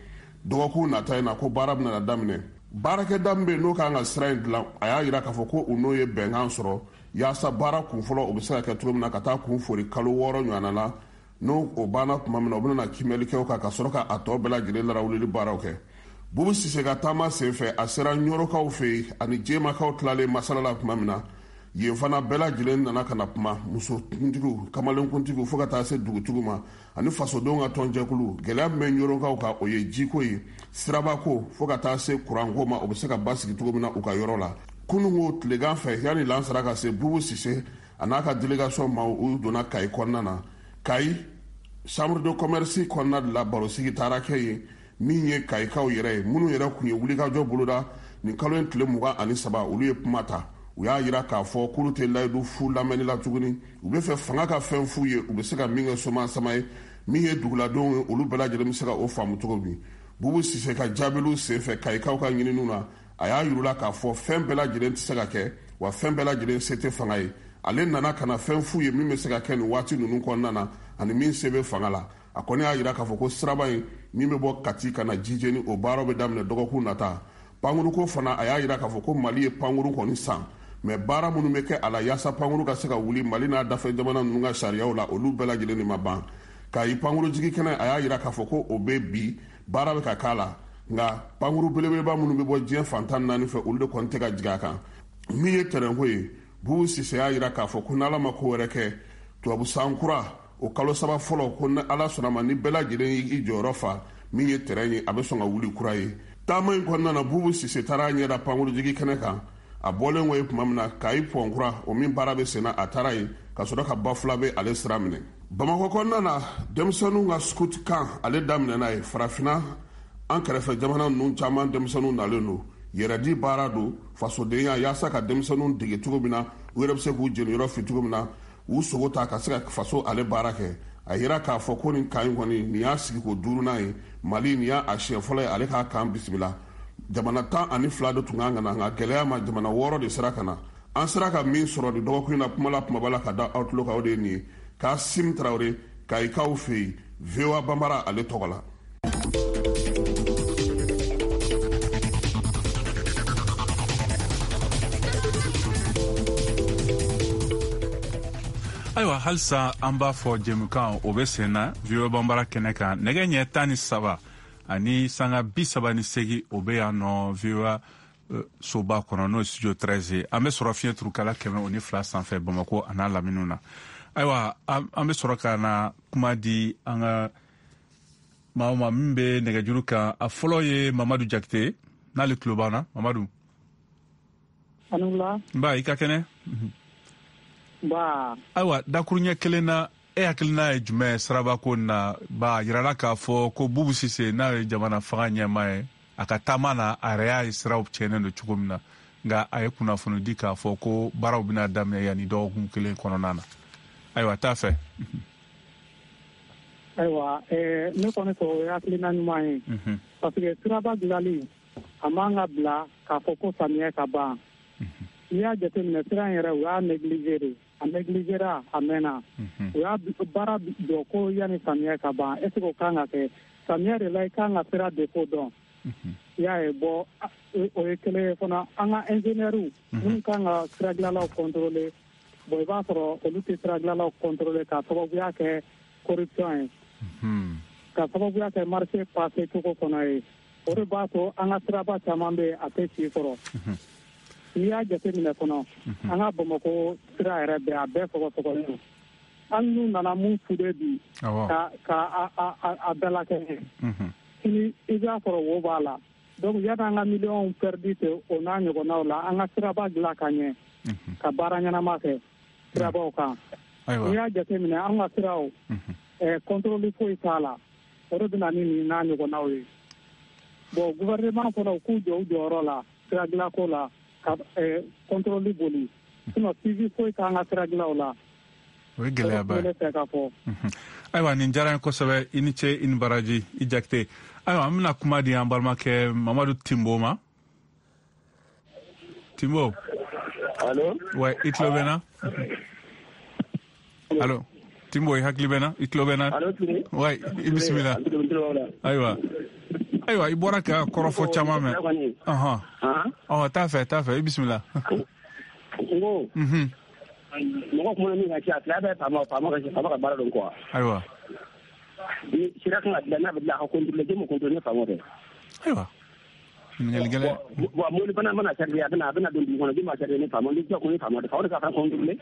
dɔgɔkun nata in na ko baara bɛna daminɛ baarakɛda min bɛ n'o kan ka sira in dilan a y'a yira k'a fɔ ko u n'o ye bɛnkan sɔrɔ yaasa baara kun fɔlɔ o bɛ se ka kɛ cogo min na ka taa kun fori kalo wɔɔrɔ ɲɔgɔnna la n'o o banna tuma min na o bɛna kimɛlikɛw kan ka sɔrɔ ka a tɔ bɛɛ lajɛlen larawulili baaraw kɛ bubu sise ka taama senfɛ a sera ɲɔrɔkaw fɛ yen ani jɛmakaw tilalen masala la tuma min na yen fana bɛɛ lajɛlen nana ka na kuma musokuntigiw kamalenkuntigiw fo ka taa se dugutigiw ma ani fasodenw ka tɔnjɛkulu gɛlɛya min bɛ ɲɔrɔkaw kan o ye jiko ye sirabako fo ka taa se kuranko ma o bɛ se ka basigi cogo min na u ka yɔrɔ la kunungo tilegan fɛ yanni lansara ka se bubu sise a n'a ka délégation ma u donna kayi kɔnɔna na kayi chambre de commerce kɔnɔna de la barosigi taara kɛ yen min ye kayikaw yɛrɛ ye minnu yɛrɛ kun ye wulikajɔ boloda nin kalo in tile mugan ani saba olu ye kuma ta u y'a yira k'a fɔ k'olu tɛ layidu fu lamɛnni la tuguni u bɛ fɛ fanga ka fɛn f'u ye u bɛ se ka min kɛ soma sama ye min ye duguladenw ye olu bɛɛ lajɛlen bɛ se ka o faamu cogo min bubu sise ka jaabiliw senfɛ kayikaw ka ɲininiw na a y'a yirula k'a fɔ fɛn bɛɛ lajɛlen tɛ se ka kɛ wa fɛn bɛɛ lajɛlen se tɛ fanga ye ale nana ka na fɛn f'u ye min bɛ se ka kɛ nin waati ninnu kɔnɔna na ani min se bɛ fanga la a kɔni y'a yira k'a fɔ ko siraba in min bɛ bɔ kati ka na jijeni o baaraw bɛ daminɛ dɔgɔkun nata pankuruko fana a y'a yira k'a fɔ ko mali ye pankuru kɔni san mɛ baara minnu bɛ kɛ a la yaasa pankuru ka se ka wuli mali n'a dafɛ jamana ninnu ka sariyaw la olu bɛɛ lajɛlen de ma ban k'a yi pankuru jigi kɛnɛ a y'a yira k'a fɔ ko o bɛ bi baara bɛ ka k'a la nka pankuru belebeleba minnu bɛ bɔ diɲɛ fantan naani fɛ olu de kɔni tɛ ka jigin a kan min ye tɛrɛnko ye bubu sise y'a yira k'a fɔ ko n'ala ma ko wɛrɛ kɛ tubabu san kura o kalo saba fɔlɔ ko ni ala sɔnna ma ni bɛɛ lajɛlen y'i jɔyɔrɔ fa min ye tɛrɛn ye a bɛ sɔn ka wuli kura ye taama in kɔnɔna na bubu sise taara a ɲɛda pankuru jigi kɛnɛ kan a bɔlen ko ye tuma min na kayi pɔnkura o min baara bɛ senna a taara yen ka sɔrɔ ka ba fila bɛ ale sira minɛ bamakɔ kɔnɔna na denmisɛnninw ka scout kan ale daminɛna ye farafinna an kɛrɛfɛ jamana ninnu caman denmisɛnninw nalen don yɛrɛdi baara don fasodenya yaasa ka denmisɛnninw dege cogo min na u yɛrɛ bɛ se k'u jeniyɔrɔ fi cogo min na u sogo ta ka se ka faso ale baara kɛ a yira k'a fɔ ko nin kan in kɔni nin y'a sigi ko duurunan ye mali nin y'a siɲɛ fɔlɔ ye ale k'a kan bisimila jamana tan ani fila de tun kan ka na nka gɛlɛya ma jamana wɔɔrɔ de sera ka na an sera ka min sɔrɔ nin dɔgɔkun na kuma la kumaba la ka da aw tulo kan o de ye nin ye k'a sim tarawele kayikaw fɛ yen vewa banbara ale tɔgɔ la ayiwa halisa an b'a fɔ jɛmukan o bɛ sen na viyo banbara kɛnɛ kan nɛgɛ ɲɛ tan ni saba ani sanga bi saba ni segi o bɛ yan nɔ viyo soba kɔnɔ n'o ye studio treize an bɛ sɔrɔ fiɲɛ turukala kɛmɛ o ni fila sanfɛ bamako a n'a laminiw na ayiwa an bɛ sɔrɔ ka na kuma di an ka maa ma min bɛ nɛgɛjuru kan a fɔlɔ ye mamadu jakite n'ale tulo b'an na mamadu nba i ka kɛnɛ ba ayiwa dakuru ɲɛ kelen na e hakilina ye jumɛn siraba ko na ba yirala k'a fɔ ko bubu sise n'a ye jamana fanga ɲɛma ye a ka taama na a yɛrɛ y'a ye siraw tiɲɛnen don cogo min na nka a ye kunnafoni di k'a fɔ ko baaraw bɛna daminɛ yanni dɔgɔkun kelen kɔnɔna na ayiwa t'a fɛ ayiwa ne kɔni fɛ o ye hakilina ɲuman ye parce que siraba dilali a man ka bila k'a fɔ ko samiyɛ ka ban n'i y'a jateminɛ sira in yɛrɛ u y'a négligé de a négligera a mɛnna u y'a baara jɔ ko yanni samiyɛ ka ban est ce que o kan ka kɛ samiyɛ de la i kan ka sira défaut dɔn i y'a ye bɔn o ye kelen ye fana an ka ingénieurs minnu kan ka sira dilanlaw contrôler bon i b'a sɔrɔ olu tɛ sira dilanlaw contrôler ka sababuya kɛ corruption ye ka sababuya kɛ marché passé cogo kɔnɔ ye o de b'a to an ka siraba caman bɛ a tɛ ci sɔrɔ n'i y'a jateminɛ kɔnɔ an ka bamako sira yɛrɛ bɛɛ a bɛɛ sɔgɔsɔgɔlen don hali n'u nana mun fude bi ka ka a bɛɛ lakɛɲɛ sini i b'a sɔrɔ wo b'a la donc yanni an ka miliyɔnw perdu ten o n'a ɲɔgɔnnaw la an ka siraba dilan ka ɲɛ ka baara ɲɛnama kɛ sirabaw kan n'i y'a jateminɛ an ka siraw contrôle foyi t'a la o de bɛ na ni nin n'a ɲɔgɔnnaw ye bon gouvernement fana u k'u jɔ u jɔyɔrɔ la sira dilanko la ka contrôle boli sinon suivi foyi t'an ka sira dilanw la o ye gɛlɛyaba ye fɛ ka fɔ ayiwa nin diyara n ye kosɛbɛ i ni ce i ni baraji i jakite ayiwa an bɛna kuma di an balimakɛ mamadu timbo ma timbo allo wa i tulo bɛ na allo timbo i hakili bɛ na i tulo bɛ na wa i bisimila ayiwa ayiwa i bɔra ka kɔrɔfɔ caman mɛn ɔhɔn ɔhɔn t'a fɛ t'a fɛ i bisimila n ko mɔgɔ kuma min ka ca a bɛ faama faama ka faama ka baara dɔn quoi ayiwa ni sira kan ka dilan n'a bɛ dilan a ka contrôler jɛmu contrôler faama tɛ ayiwa ɲininkali gɛlɛn bon mobili fana mana charger a bɛna a bɛna don dugu kɔnɔ bi ma charger ni faama ni jɔ ko ni faama tɛ faama de ka kan contrôler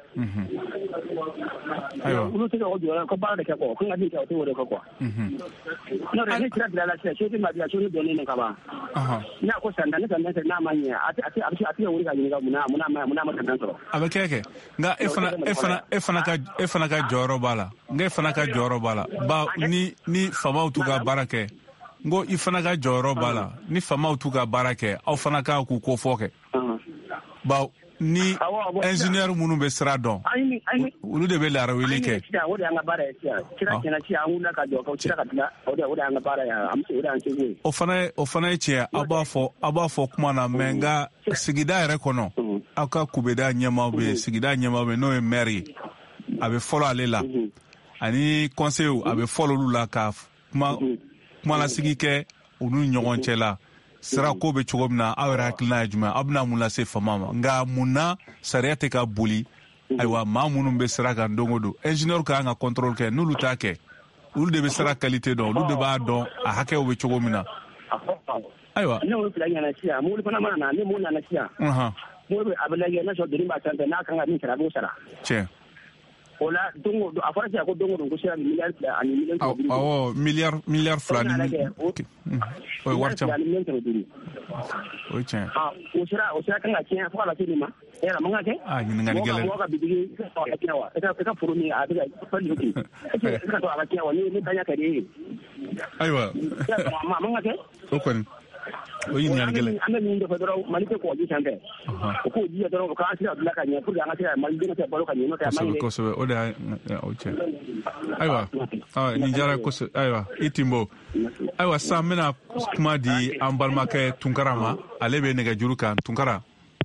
ayiwa olu tɛ ka o jɔyɔrɔ ko baara de kɛ kɔ ko n ka min kɛ o tɛ o de kɛ quoi n'o tɛ ni sira dilan la sisan sotigi ma dilan sotigi dɔnnen don ka ban n'a ko san tan ne san tan n'a ma ɲɛ a tɛ a tɛ a tɛ a tɛ wuli ka ɲininka mun na mun na mun na ma san tan sɔrɔ a bɛ kɛ kɛ nka e fana e fana e fana ka e fana ka jɔyɔrɔ b'a la nka e fana ka jɔyɔrɔ b'a la ba ni ni faamaw t'u ka baara kɛ n ko i fana ka jɔyɔrɔ b'a la ni faamaw t'u ka baara kɛ aw fana ka k'u kofɔ kɛ bawo ni ingénieur minnu bɛ sira dɔn olu de bɛ laraweli kɛ o de y'an ka baara ye sisan sira tiɲɛna sisan an wulila ka jɔ ka sira ka dilan o de o de y'an ka baara ye an bɛ se o de y'an seko ye o fana ye o fana ye tiɲɛ aw b'a fɔ aw b'a fɔ kuma na mɛ nka sigida yɛrɛ kɔnɔ aw ka kubeda ɲɛmaaw bɛ yen sigida ɲɛmaaw bɛ yen n'o ye maire ye a bɛ fɔlɔ ale la ani conseil a bɛ fɔlɔ olu la ka kuma kumalasigi kɛ olu ɲɔgɔn cɛ la sira ko bɛ cogo min na aw yɛrɛ hakilina ye jumɛn aw bɛna mun lase fama ma nka mun na sariya tɛ ka boli ayiwa maa minnu bɛ sira kan don o don ingénieur ka kan ka contrôle kɛ n'olu t'a kɛ olu de bɛ sira qualité dɔn olu de b'a dɔn a hakɛw bɛ cogo min na ayiwa ne y'o fila ɲɛna sisan mobili fana mana na ni mun nana sisan mobili a bɛ lajɛ n'a sɔrɔ doni b'a sanfɛ n'a kan ka min sara a b'o sara tiɲɛ o la don o don a fɔra sisan ko don o don ko sira miliyari fila ani miliyɔn kɛmɛ duuru awɔ miliyari miliyari fila ni o ye wari caman ani miliyɔn kɛmɛ duuru o ye tiɲɛ o sira o sira kan ka tiɲɛ fo ka na se nin ma e yɛrɛ man ka kɛ a ɲininkali gɛlɛn mɔgɔ ka bitigi a ka tiɲɛ wa e ka e ka foro min a bɛ ka fɛn dɔ ten e ka to a ka tiɲɛ wa ni ni kaɲa ka di e ye ayiwa a man ka kɛ o kɔni o ye ɲininkali gɛlɛn an bɛ min dɔ fɛ dɔrɔn mali tɛ kɔgɔji sanfɛ o k'o jija dɔrɔn k'an sira dilan ka ɲɛ pour que an ka se ka mali den ka balo ka ɲɛ n'o tɛ a man ɲi dɛ kosɛbɛ o de y'a o cɛ ayiwa nin diyara kosɛbɛ ayiwa i Timbo ayiwa sisan n bɛna kuma di an balimakɛ Tunkara ma ale bɛ nɛgɛjuru kan Tunkara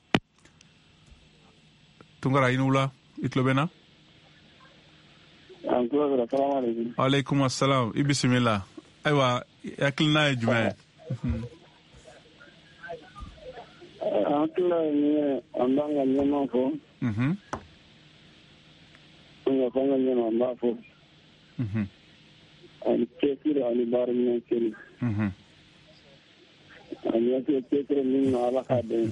Tunkara i ni wula i tulo bɛ n na an tulo bɛ salamu aleykum aleykum assalam i bisimila ayiwa hakilina ye jumɛn ye an tila ye an b'an ka ɲɛmaa fɔ an ka fɔ an ka ɲɛmaa an b'a fɔ ani cɛsiri ani baaraminɛn kelen ani hakili cɛsiri min na ala k'a dɛmɛ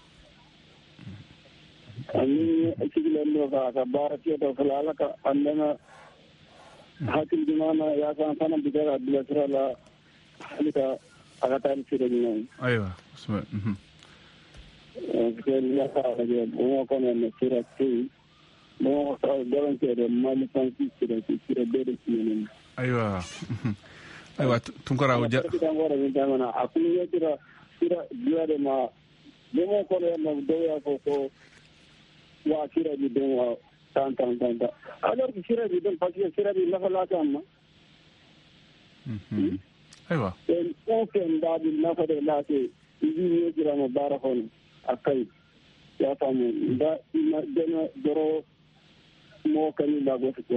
ani sigilen dɔ ka ka baara kɛ dɔ fana ala ka an dɛmɛ hakili ɲuman na yaasa an fana bɛ kɛ ka bilasira la hali ka a ka taa ni sira ɲuman ye ayiwa kosɛbɛ ya fara da bongo kono ne sira ti bongo ko doron ke de mali fanki sira ti sira be de ni aywa aywa Tunkara o ja ta ngora ni dama akuni ya sira sira dia de ma bongo kono no do ya ko ko wa sira di bongo tan tan tan ta alors que sira di don pasi sira di la la tan mhm aywa en o ken da di na fa de la ke yi ni jira mo bara kono akai ya famu da ina dana doro mo kani la go fitwa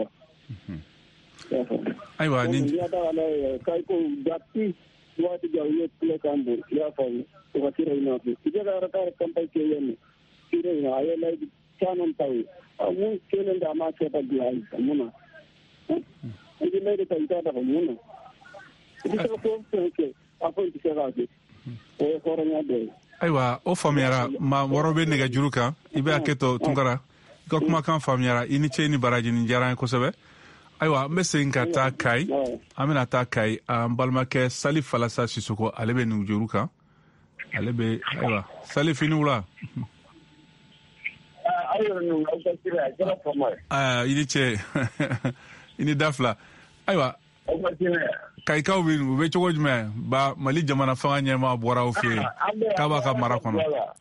aiwa ni ya da wala kai ko datti wati ga ye kle kambo ya famu ko tira ina ko ije da ra kar kampai ke yene tira ina ay la chanon tawi awu kelen da ma ce ta glai muna ije le da ta da muna ije ko ko ke apo ije ga ke o ko nya de ayiwa o faamuyara ma wɔrɔ bɛ nɛgɛjuru kan i bɛ hakɛ to Tunkara i ka kumakan faamuyara i ni ce ni baraji nin diyara n ye kosɛbɛ ayiwa n bɛ segin ka taa Kayi an bɛna taa Kayi an balimakɛ Salif Falasa Sisoko ale bɛ nɛgɛjuru kan ale bɛ ayiwa Salif i ni wula aa i ni ce i ni da fila ayiwa Kayikaw bɛ u bɛ cogo jumɛn ba Mali jamana fanga ɲɛmaa bɔra aw fɛ yen k'a b'a ka mara kɔnɔ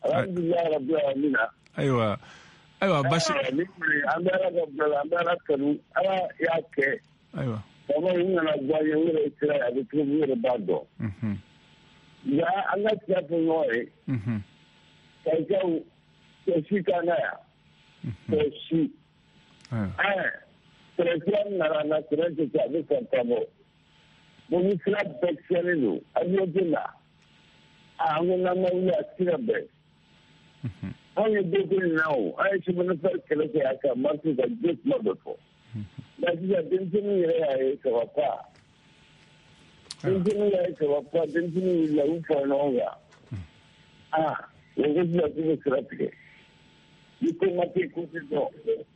ayiwa ayiwa basi an bɛ ala ka bila an bɛ ala kanu ala y'a kɛ ayiwa fama in nana bɔ ye n yɛrɛ sira a bɛ cogo min yɛrɛ b'a dɔn nka an ka tiɲɛ fɔ ɲɔgɔn ye Kayikaw kɛ si kan na yan kɛ si ɛɛ sɛnɛsira nana na sɛnɛ tɛ a bɛ sɔn ka bɔ When you slap back, Senino, I will do that. I will not know you are still a bed. How you doing now? I should have felt like I can mark it a good mother for. That is a density area of a car. Density area of a car, density is a roof for an hour. Ah, we will not do it. You could not take it off.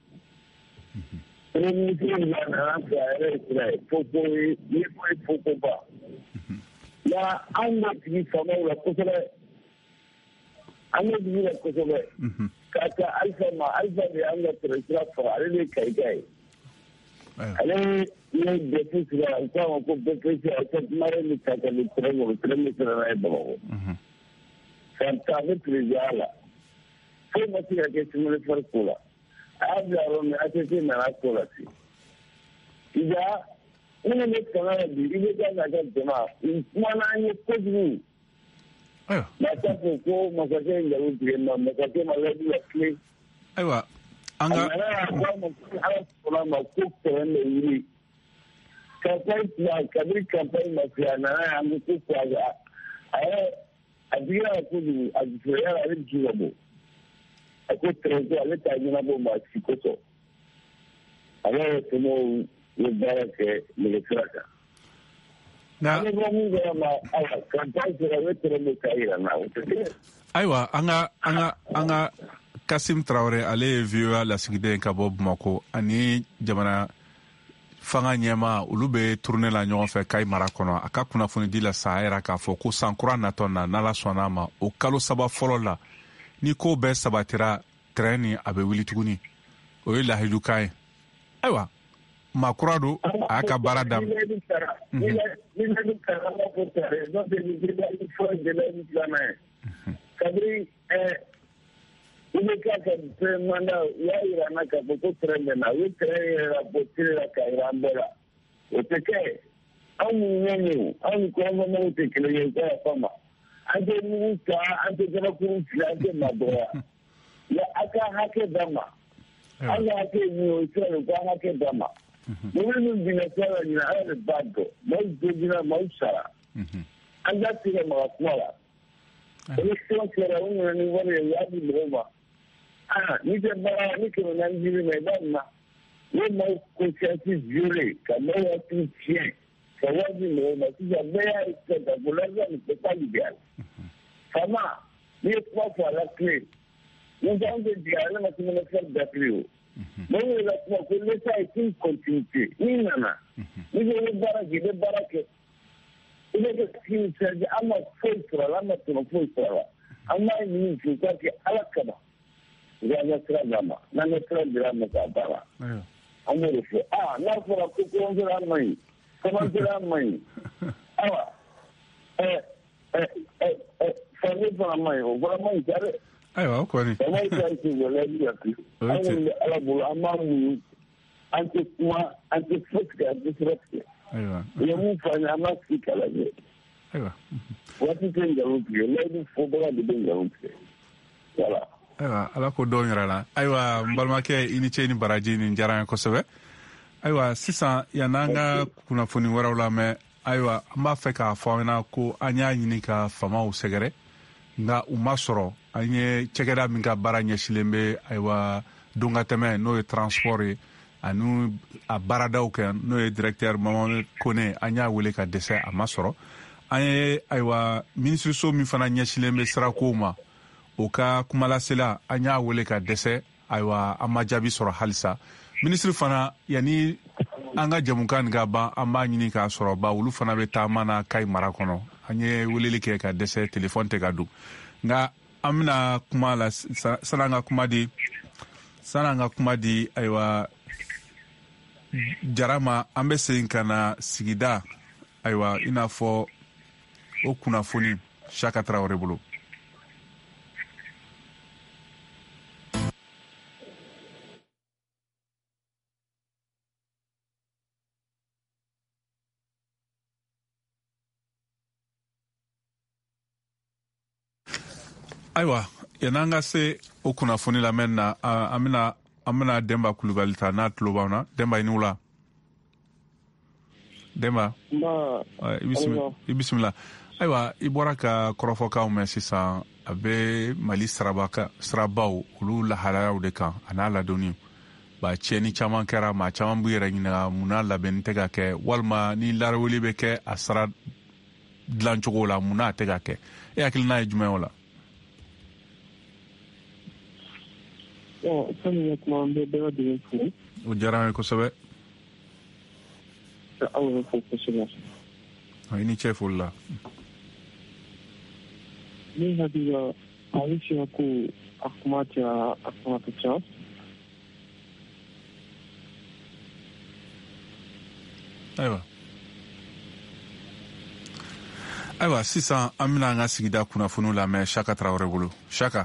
And you can run around the Football, you play football. Yeah, I'm not to be from all the I'm not to be a Kosovo. Kata Alpha, my Alpha, the Anga to the trap for a really Kai. I don't need the picture and some of the picture. I said, Marine is at the travel, Tremitor and Ebo. Fantastic Rizala. So much like a similar for Kula. I have the own attitude and quality. Yeah. Una ne kana bi ile ga na ga jama mana ne ko du ayo na ta ko ma ga ga ya u na ma ga ga ma la di akli aiwa anga ana ma ko ko ne yi ka sai ya kabri campaign ma ya na an ko ko ga ai abira ko du a jira ra ji wabo ko trezo ale ta ni na bo ma ci ko so ale ko mo Barake Militaka. Now, Aiwa, anga anga anga Kasim Traore ale viewa la sigide en Kabob Moko ani jamana fanga nyema ulube tourner la nyon fe kay marakono aka kuna funi di la saera ka fo ko sankura natona nala sonama o kalo saba folola ni ko be sabatira treni abe wili tuguni o ila hidukai aiwa makurado aka baradam kabri eh ile kaka manda ya irana ka boko trende na we trende la botira ka irambera oteke au nyenye au kwa mama utekele ya fama ande muka ande jana kurufia ande madoya ya aka hake dama anga hake ni otele kwa hake dama Mwenye binasara ni na ale bado, mwezi jina mausara. Anga tira mwakwala. Election kera unga ni wale ya yabi mwoma. Ah, nite bara nike mwananjiri maidana. We mwau konsyansi jure, kama watu chien. Kawazi mwoma, sisa bea iskata, kulaza ni pepali biala. Kama, niye kwa kwa la kle. Nja unge diya, na kumene kwa dakliyo. Mwenye la kuma kuleta ikin continuité. Ni nana. Ni je bara gide bara ke. Ile ke skin serge ama foi sura ama tuno foi sura. Ama ni fuka ke alakaba. Ya na tra gama. Na na tra drama ka bara. Amore fo. Ah, na fora ko ko ndira mai. Kama ndira mai. Awa. Eh eh eh eh fa ni fora mai. O fora mai jare. Aiwa ko ni. Kama ita ce wala ni yaki. Ai ala bulu amamu ante kuma ante fuska ante fuska. Aiwa. Ya mu fanya maski kala ne. Aiwa. Wati tenga rupi, lady footballer de benga rupi. Wala. Aiwa, ala ko do nyara. Aiwa, mbalma ke ini cheni baraji ni njara ko sebe. Aiwa, sisa ya nanga kuna funi wara wala me. Aiwa, mba feka fauna ko anya nyini ka fama u segere. Nga umasoro anye chekera minga bara nyeshilembe aiwa donga teme no e transport anu a barada o kan no e directeur maman kone anya wele ka dese amasoro anye aiwa ministre so mi fana nyeshilembe srakoma o ka kumala sela anya wele ka dese aiwa amajabi soro halisa ministre fana yani anga jamukan ga ba amba nyini ka soro ba wulu fana be tamana kai marakono anye wele ke ka dese telephone te ka du nga amna kuma la sananga kuma di sananga kuma di aiwa jarama ambe senkana sigida aiwa inafo okuna foni Chaka Traoré bolo aiwa yananga se o kunnafoni la men na uh, amina amina Demba Kulubali ta na tulobauna Demba inula Demba i bisimila ayiwa i bɔra ka kɔrɔfɔkanw mɛn sisan a bɛ Mali sirabaw olu lahalayaw de kan a n'a ladonniw ba tiɲɛni caman kɛra maa caman b'u yɛrɛ ɲininka mun n'a labɛnni tɛ ka kɛ walima ni laraweli bɛ kɛ a sira dilancogo la mun n'a tɛ ka kɛ e hakilina ye jumɛn o la? fɛn min ye kuma an bɛ bɛɛ lajɛlen fo. O diyara n ye kosɛbɛ. Ka aw yɛrɛ fo kosɛbɛ. I ni cɛ foli la. Ne hakili la a bɛ fɛ ko a kuma tɛ a kuma ka ca. Ayiwa ayiwa sisan an bɛna an ka sigida kunnafoniw lamɛn Saka Tarawele bolo. Saka.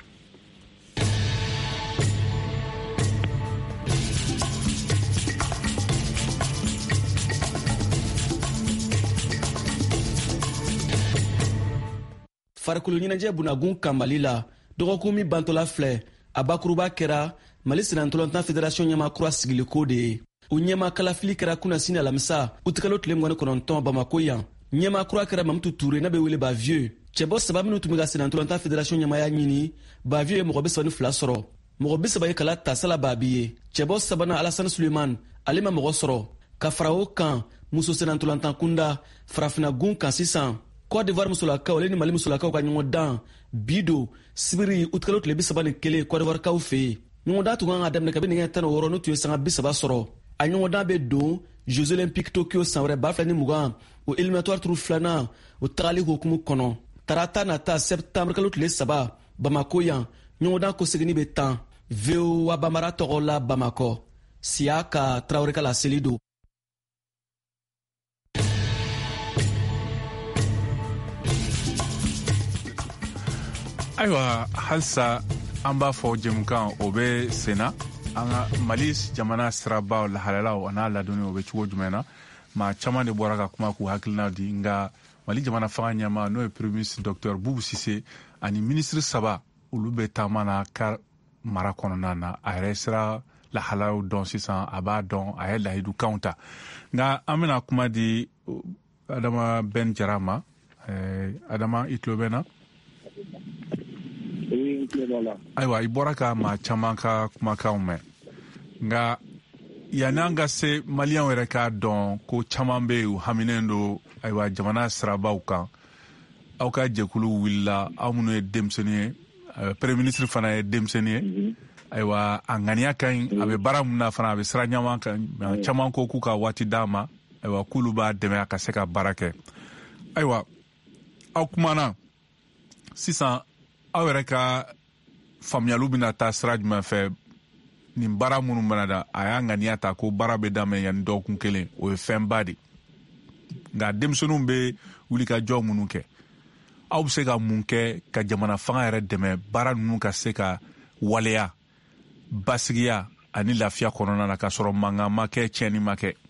farikolo ɲɛnajɛ bunagun kan Mali la dɔgɔkun min bantɔla filɛ a bakuruba kɛra Mali senatɔlɔntan fédération ɲɛma kura sigili ko de ye. O ɲɛma kalafili kɛra kunnasini alamisa utikalo tile mugan ni kɔnɔntɔn Bamako yan. ɲɛma kura kɛra Mamutu Ture n'a bɛ wele Bavieux. Cɛbɔ saba minnu tun bɛ ka senatɔlɔntan fédération ɲɛmaya ɲini Bavieux ye mɔgɔ bi saba ni fila sɔrɔ. Mɔgɔ bi saba ye kala ta Sala Babi ye. Cɛbɔ sabanan Alassane Suleiman ale ma mɔgɔ sɔrɔ. Ka fara o kan muso senatɔlɔntan kunda farafina gun kan sisan Côte d'Ivoire musolakaw ale ni Mali musolakaw ka ɲɔgɔn dan bido sibiri utikalo tile bi saba ni kelen Côte d'Ivoire kaw fɛ yen. Ɲɔgɔn dan tun kan ka daminɛ kabini nɛgɛ tan ni wɔɔrɔ n'o tun ye sanga bi saba sɔrɔ. A ɲɔgɔn dan bɛ don Jeux Olympiques Tokyo san wɛrɛ ba fila ni mugan o éliminatoire tour filanan o tagali hukumu kɔnɔ. Tarata nata septembre kalo tile saba Bamako yan ɲɔgɔn dan ko segini bɛ tan. V O A Bambara tɔgɔ la Bamakɔ. Siaka Traoré ka laseli don. Ayiwa halisa an b'a fɔ jɛmukan o bɛ senna an ka Mali jamana sirabaw lahalalaw a n'a ladonni o bɛ cogo jumɛn na maa caman de bɔra ka kuma k'u hakilina di nka Mali jamana fanga ɲɛma n'o ye premier ministre docteur Boubou Cissé ani ministre saba olu bɛ taama na ka mara kɔnɔna na a yɛrɛ sira lahalaw dɔn sisan a b'a dɔn a ye lahidukanw ta nka an bɛna kuma di Adama Ben Jara ma Adama i tulo bɛ na? Ayiwa i bɔra ka maa caman ka kumakanw mɛn nka yan'an ka se maliyɛnw yɛrɛ k'a dɔn ko caman bɛ yen u haminen don ayiwa jamana sirabaw kan aw ka jɛkulu wulila aw minnu ye denmisɛnnin ye premier ministre fana ye denmisɛnnin ye ayiwa a ŋaniya ka ɲi a bɛ baara min na fana a bɛ sira ɲaman kan caman ko k'u ka waati d'a ma ayiwa k'olu b'a dɛmɛ a ka se ka baara kɛ ayiwa aw kumana sisan aw yɛrɛ ka faamuyaliw bɛna taa sira jumɛn fɛ nin baara minnu bɛna da a y'a ŋaniya ta ko baara bɛ daminɛ yanni dɔgɔkun kelen o ye fɛnba de nka denmisɛnninw bɛ wulikajɔ minnu kɛ aw bɛ se ka mun kɛ ka jamana fanga yɛrɛ dɛmɛ baara ninnu ka se ka waleya basigiya ani lafiya kɔnɔna na k'a sɔrɔ mankan ma kɛ tiɲɛni ma kɛ.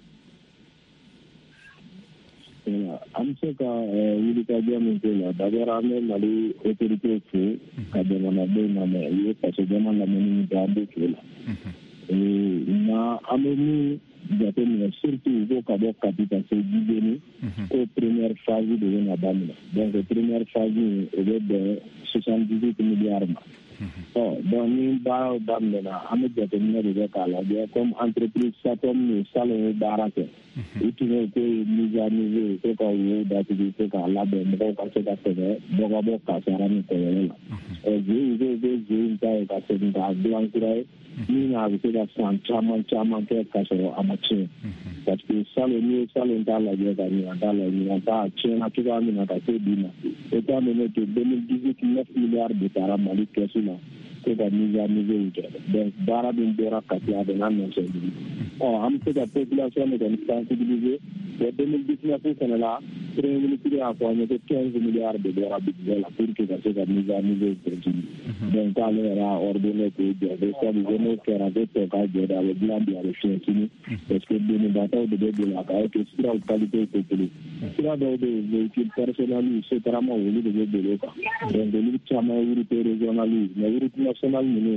An bɛ se ka wulikajɔ min kɛ la d'abord an bɛ Mali autorité fo ka jamanadenw lamɛn u ye faso jamana lamɛnni min kɛ an bɛ fo la nka an bɛ min jateminɛ surtout ko ka bɔ Kati ka se Djideni ko première phase de bɛna daminɛ donc première phase o bɛ bɛn soixante-dix-huit milliards ma. Ɔ donc ni baaraw daminɛna an bɛ jateminɛ de kɛ k'a lajɛ comme entreprise Satom ni Salon ye baara kɛ u tun ye ko mise à niveau ko ka wo datugu ko k'a labɛn mɔgɔw ka se ka tɛmɛ dɔ ka bɔ kasara ni kɔlɔlɔ la ɔ jeu ko ko jeu ta ye ka segin k'a dilan kura ye min na a bɛ se ka san caman caman kɛ k'a sɔrɔ a ma tiɲɛ parce que Salon n'i ye Salon ta lajɛ ka ɲina ta lajɛ ɲina ta tiɲɛna cogoya min na ka se bi ma étant donné que deux mille dix-huit neuf milliards de taara Mali kɛsu la ko ka mise à niveau kɛ donc baara min bɔra Kati a bɛna nɔfɛ ɔ an bɛ se ka population de kɔni sensibiliser o deux mille dix-neuf fana la premier ministre y'a fɔ an ye ko quinze milliards de bɔra budget la pour que ka se ka mise à niveau continue donc k'ale yɛrɛ a ordonné k'o jɔ ko sabu ko n'o kɛra ko tɔ ka jɔ de a bɛ dilan bi a bɛ fiɲɛ sini parce que donnibagaw de bɛ don a kan et que siraw qualité tɛ kelen sira dɔw bɛ yen véhicule personnel sotarama olu de bɛ don o kan donc olu caman ye route régionale mais route nationale ninnu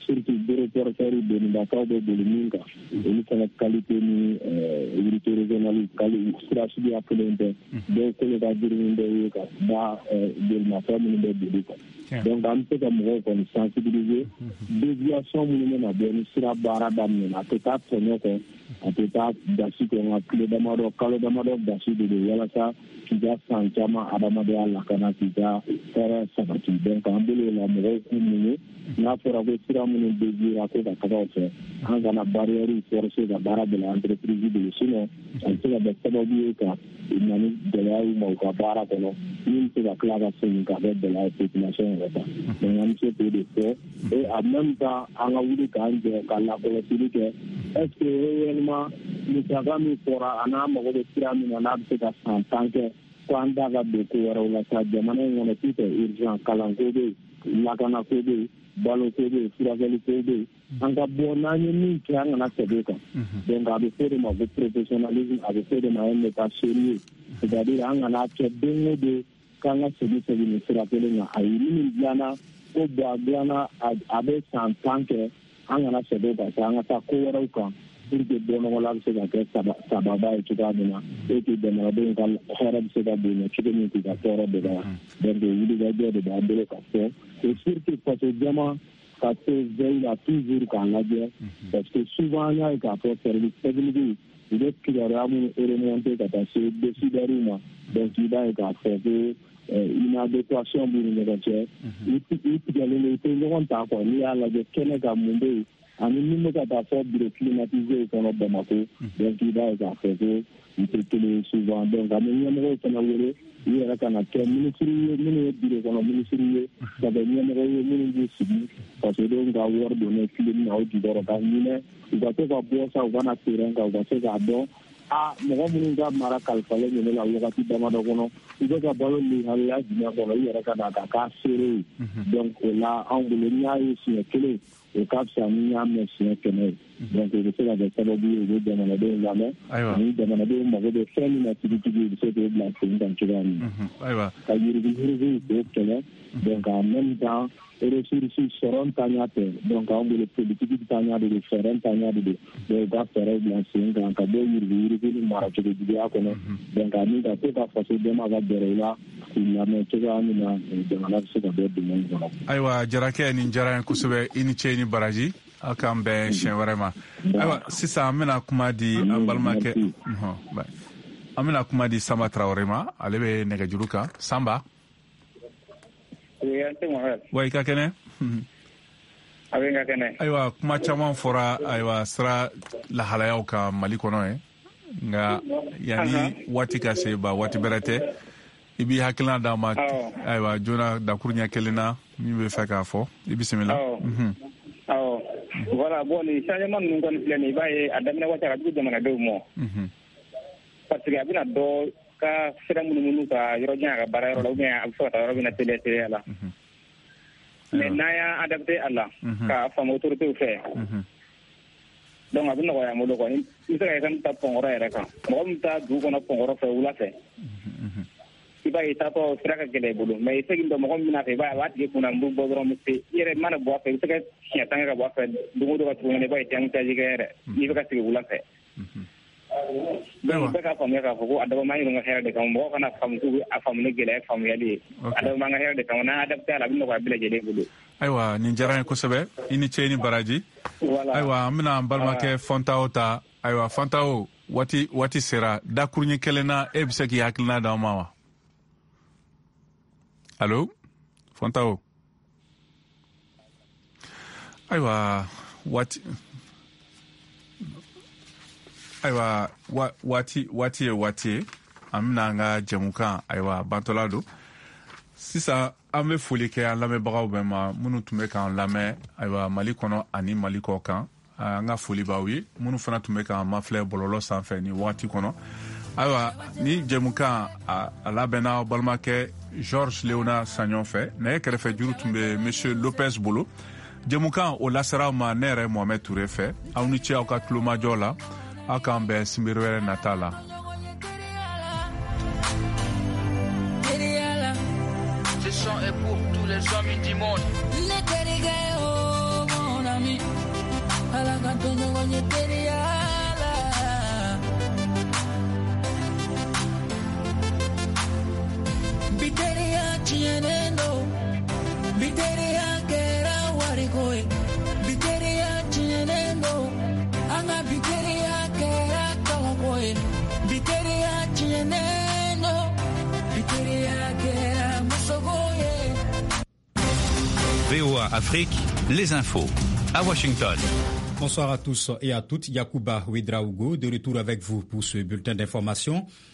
surtout bureau porteur de Ndakaw de Boliminga olu fana qualité ni unité régionale qualité stratégie appelée de que la direction de ka ba de ma famille de Bidiko donc am pe ka mo ko sensibiliser déviation mu na be ni sira bara dam na te ta tonyo ko ate ta dasi ko na kle da maro kalo da maro dasi de yala sa kija san chama adama de Allah kana kija tara sabati donc ambele la mo ko mu na fora ko sira mu de jira ko da ka fa an kana barrière forcé da bara de l'entreprise de sino an te da sababu ka inani de la mo ka bara ko no ni te da clara sin ka de la population là donc on se peut de faire et en même temps on a voulu quand ka la collectivité est-ce que réellement nous avons fora ana mo de sira mu na te da san tanke kwanda ga de ko wara la sa jamana ngona tite urgent kalango de la kana ko de balo ko de siragali ko de anga bona ni ki anga na tebeka donc a de faire ma professionnalisme a de faire ma un état sérieux c'est-à-dire anga na tebenge de kanga sebi sebi ni sirapele na ayini ni blana ko ba blana abe san tanke anga na tebeka anga ta ko wara uka pour que bono wala se ga ke sababa e tuka dina e ki de na de ngal hera se ga dina ki de ni ki ga toro de da donc il y a de da de ka se et surtout parce que jama ka se veille à toujours quand la guerre parce que souvent il y a ka pour service technique il est qui a ramu remonter ka ta se décider uma donc il a ka faire une adéquation pour une négociation et puis il y a le temps ta ko ni ala de kene ka mumbe ani ni ka ta faire de climatiser ko no Bamako donc il a ka faire il peut que souvent donc ami ni mo ko na wele il y a kana ke ministre ni dire ko no ministre da be ni mo ko ni ni sibi parce que donc ga wor do ne film na o di doro ka ni ne ga to ka bo sa wana tiren ga ga se ga do a mo mo nga mara kalfale ni la yo ga ti dama do kono il ga balo ni hala di na ko il y a kana ka ka sere donc là on le nya yi si kele o kapsa ni ya me si kene donc il se la de sababu de de na de la me ni de na de mo de feni na ti ti de se de la fin dan chirani aiwa ka yiri yiri de kele donc en même temps et les ressources seront tagnate donc on le politique tagnate de seront tagnate de de ga faire la sin ga ka de yiri yiri ni mara de dia ko no donc ani da to ka faso de ma ga de la ila me chirani na de na se ga de de mo aiwa jarake ni jaran kusube ini cheni baraji akam be shen warema aiwa sisa amena kuma di ambalmake ho ba amena kuma di Samba Traoré ma alebe nega juruka Samba way ka kene abe ka kene aiwa kuma caman fora aiwa sira lahalayaw ka Mali kono e nga yani wati ka se ba wati berete ibi hakilina da ma aiwa jona da kurnya kelina mi be fa ka fo ibi simila mhm aw voilà bon ni changement nun kon pleni baye adamna wata ka du jamana do mo mhm parce que abina do ka sira munu munu ka yoro nya ka bara yoro la ubia abso ta yoro bina tele tele ala mais naya adapté ala ka fam autorité fait donc abina ko ya mo do ko ni sira kan ta pongoro era ka mo mta du ko na pongoro fe ula fe iba ita to sira ka gele bulu mais se gindo mo mina fe ba wat ge kuna mbu bodro mi se yere mana bo fe se ka nya tanga ka bo fe du mo do ka tu ne ba tang ta jigere ni ka se ula fe Bewa. Beka famia ka fuku adaba mangi nga hera de kam mo kana fam tu afam ne gele fam yali adaba manga hera de kam na adapte ala binno ko bile jede bulu aiwa ni jaran ko sebe ini cheni baraji aiwa amina balma ke fontao ta aiwa fontao wati wati sera da kurnye kelena e bisaki hakilna da mawa allo fontao aiwa wati aiwa wati wati wati amina nga jamukan aiwa bantolado sisa an bɛ foli kɛ an lamɛnbagaw bɛɛ ma minnu tun bɛ k'an lamɛn ayiwa Mali kɔnɔ ani Mali kɔ kan an ka foli b'aw ye minnu fana tun bɛ k'an mafilɛ bɔlɔlɔ sanfɛ ni wagati kɔnɔ ayiwa ni jɛmukan a labɛnna balimakɛ Georges Léonard Sagnon fɛ nɛgɛ kɛrɛfɛ juru tun bɛ Monsieur Lopez bolo jɛmukan o lasera ma ne yɛrɛ Mohamed Touré fɛ aw ni ce aw ka tulomajɔ la aw k'an bɛn sibiri wɛrɛ nata la. Et pour tous les hommes du monde. Baby, ala kantonyo kwenye teriala. Biteria chienendo, biteria kera warikoe, biteria chienendo, anga biteria kera kawakoe, biteria chienendo, biteria kera musogoye. V O A Afrique, les infos, à Washington. Bonsoir à tous et à toutes. Yacouba Ouedraogo, de retour avec vous pour ce bulletin d'information.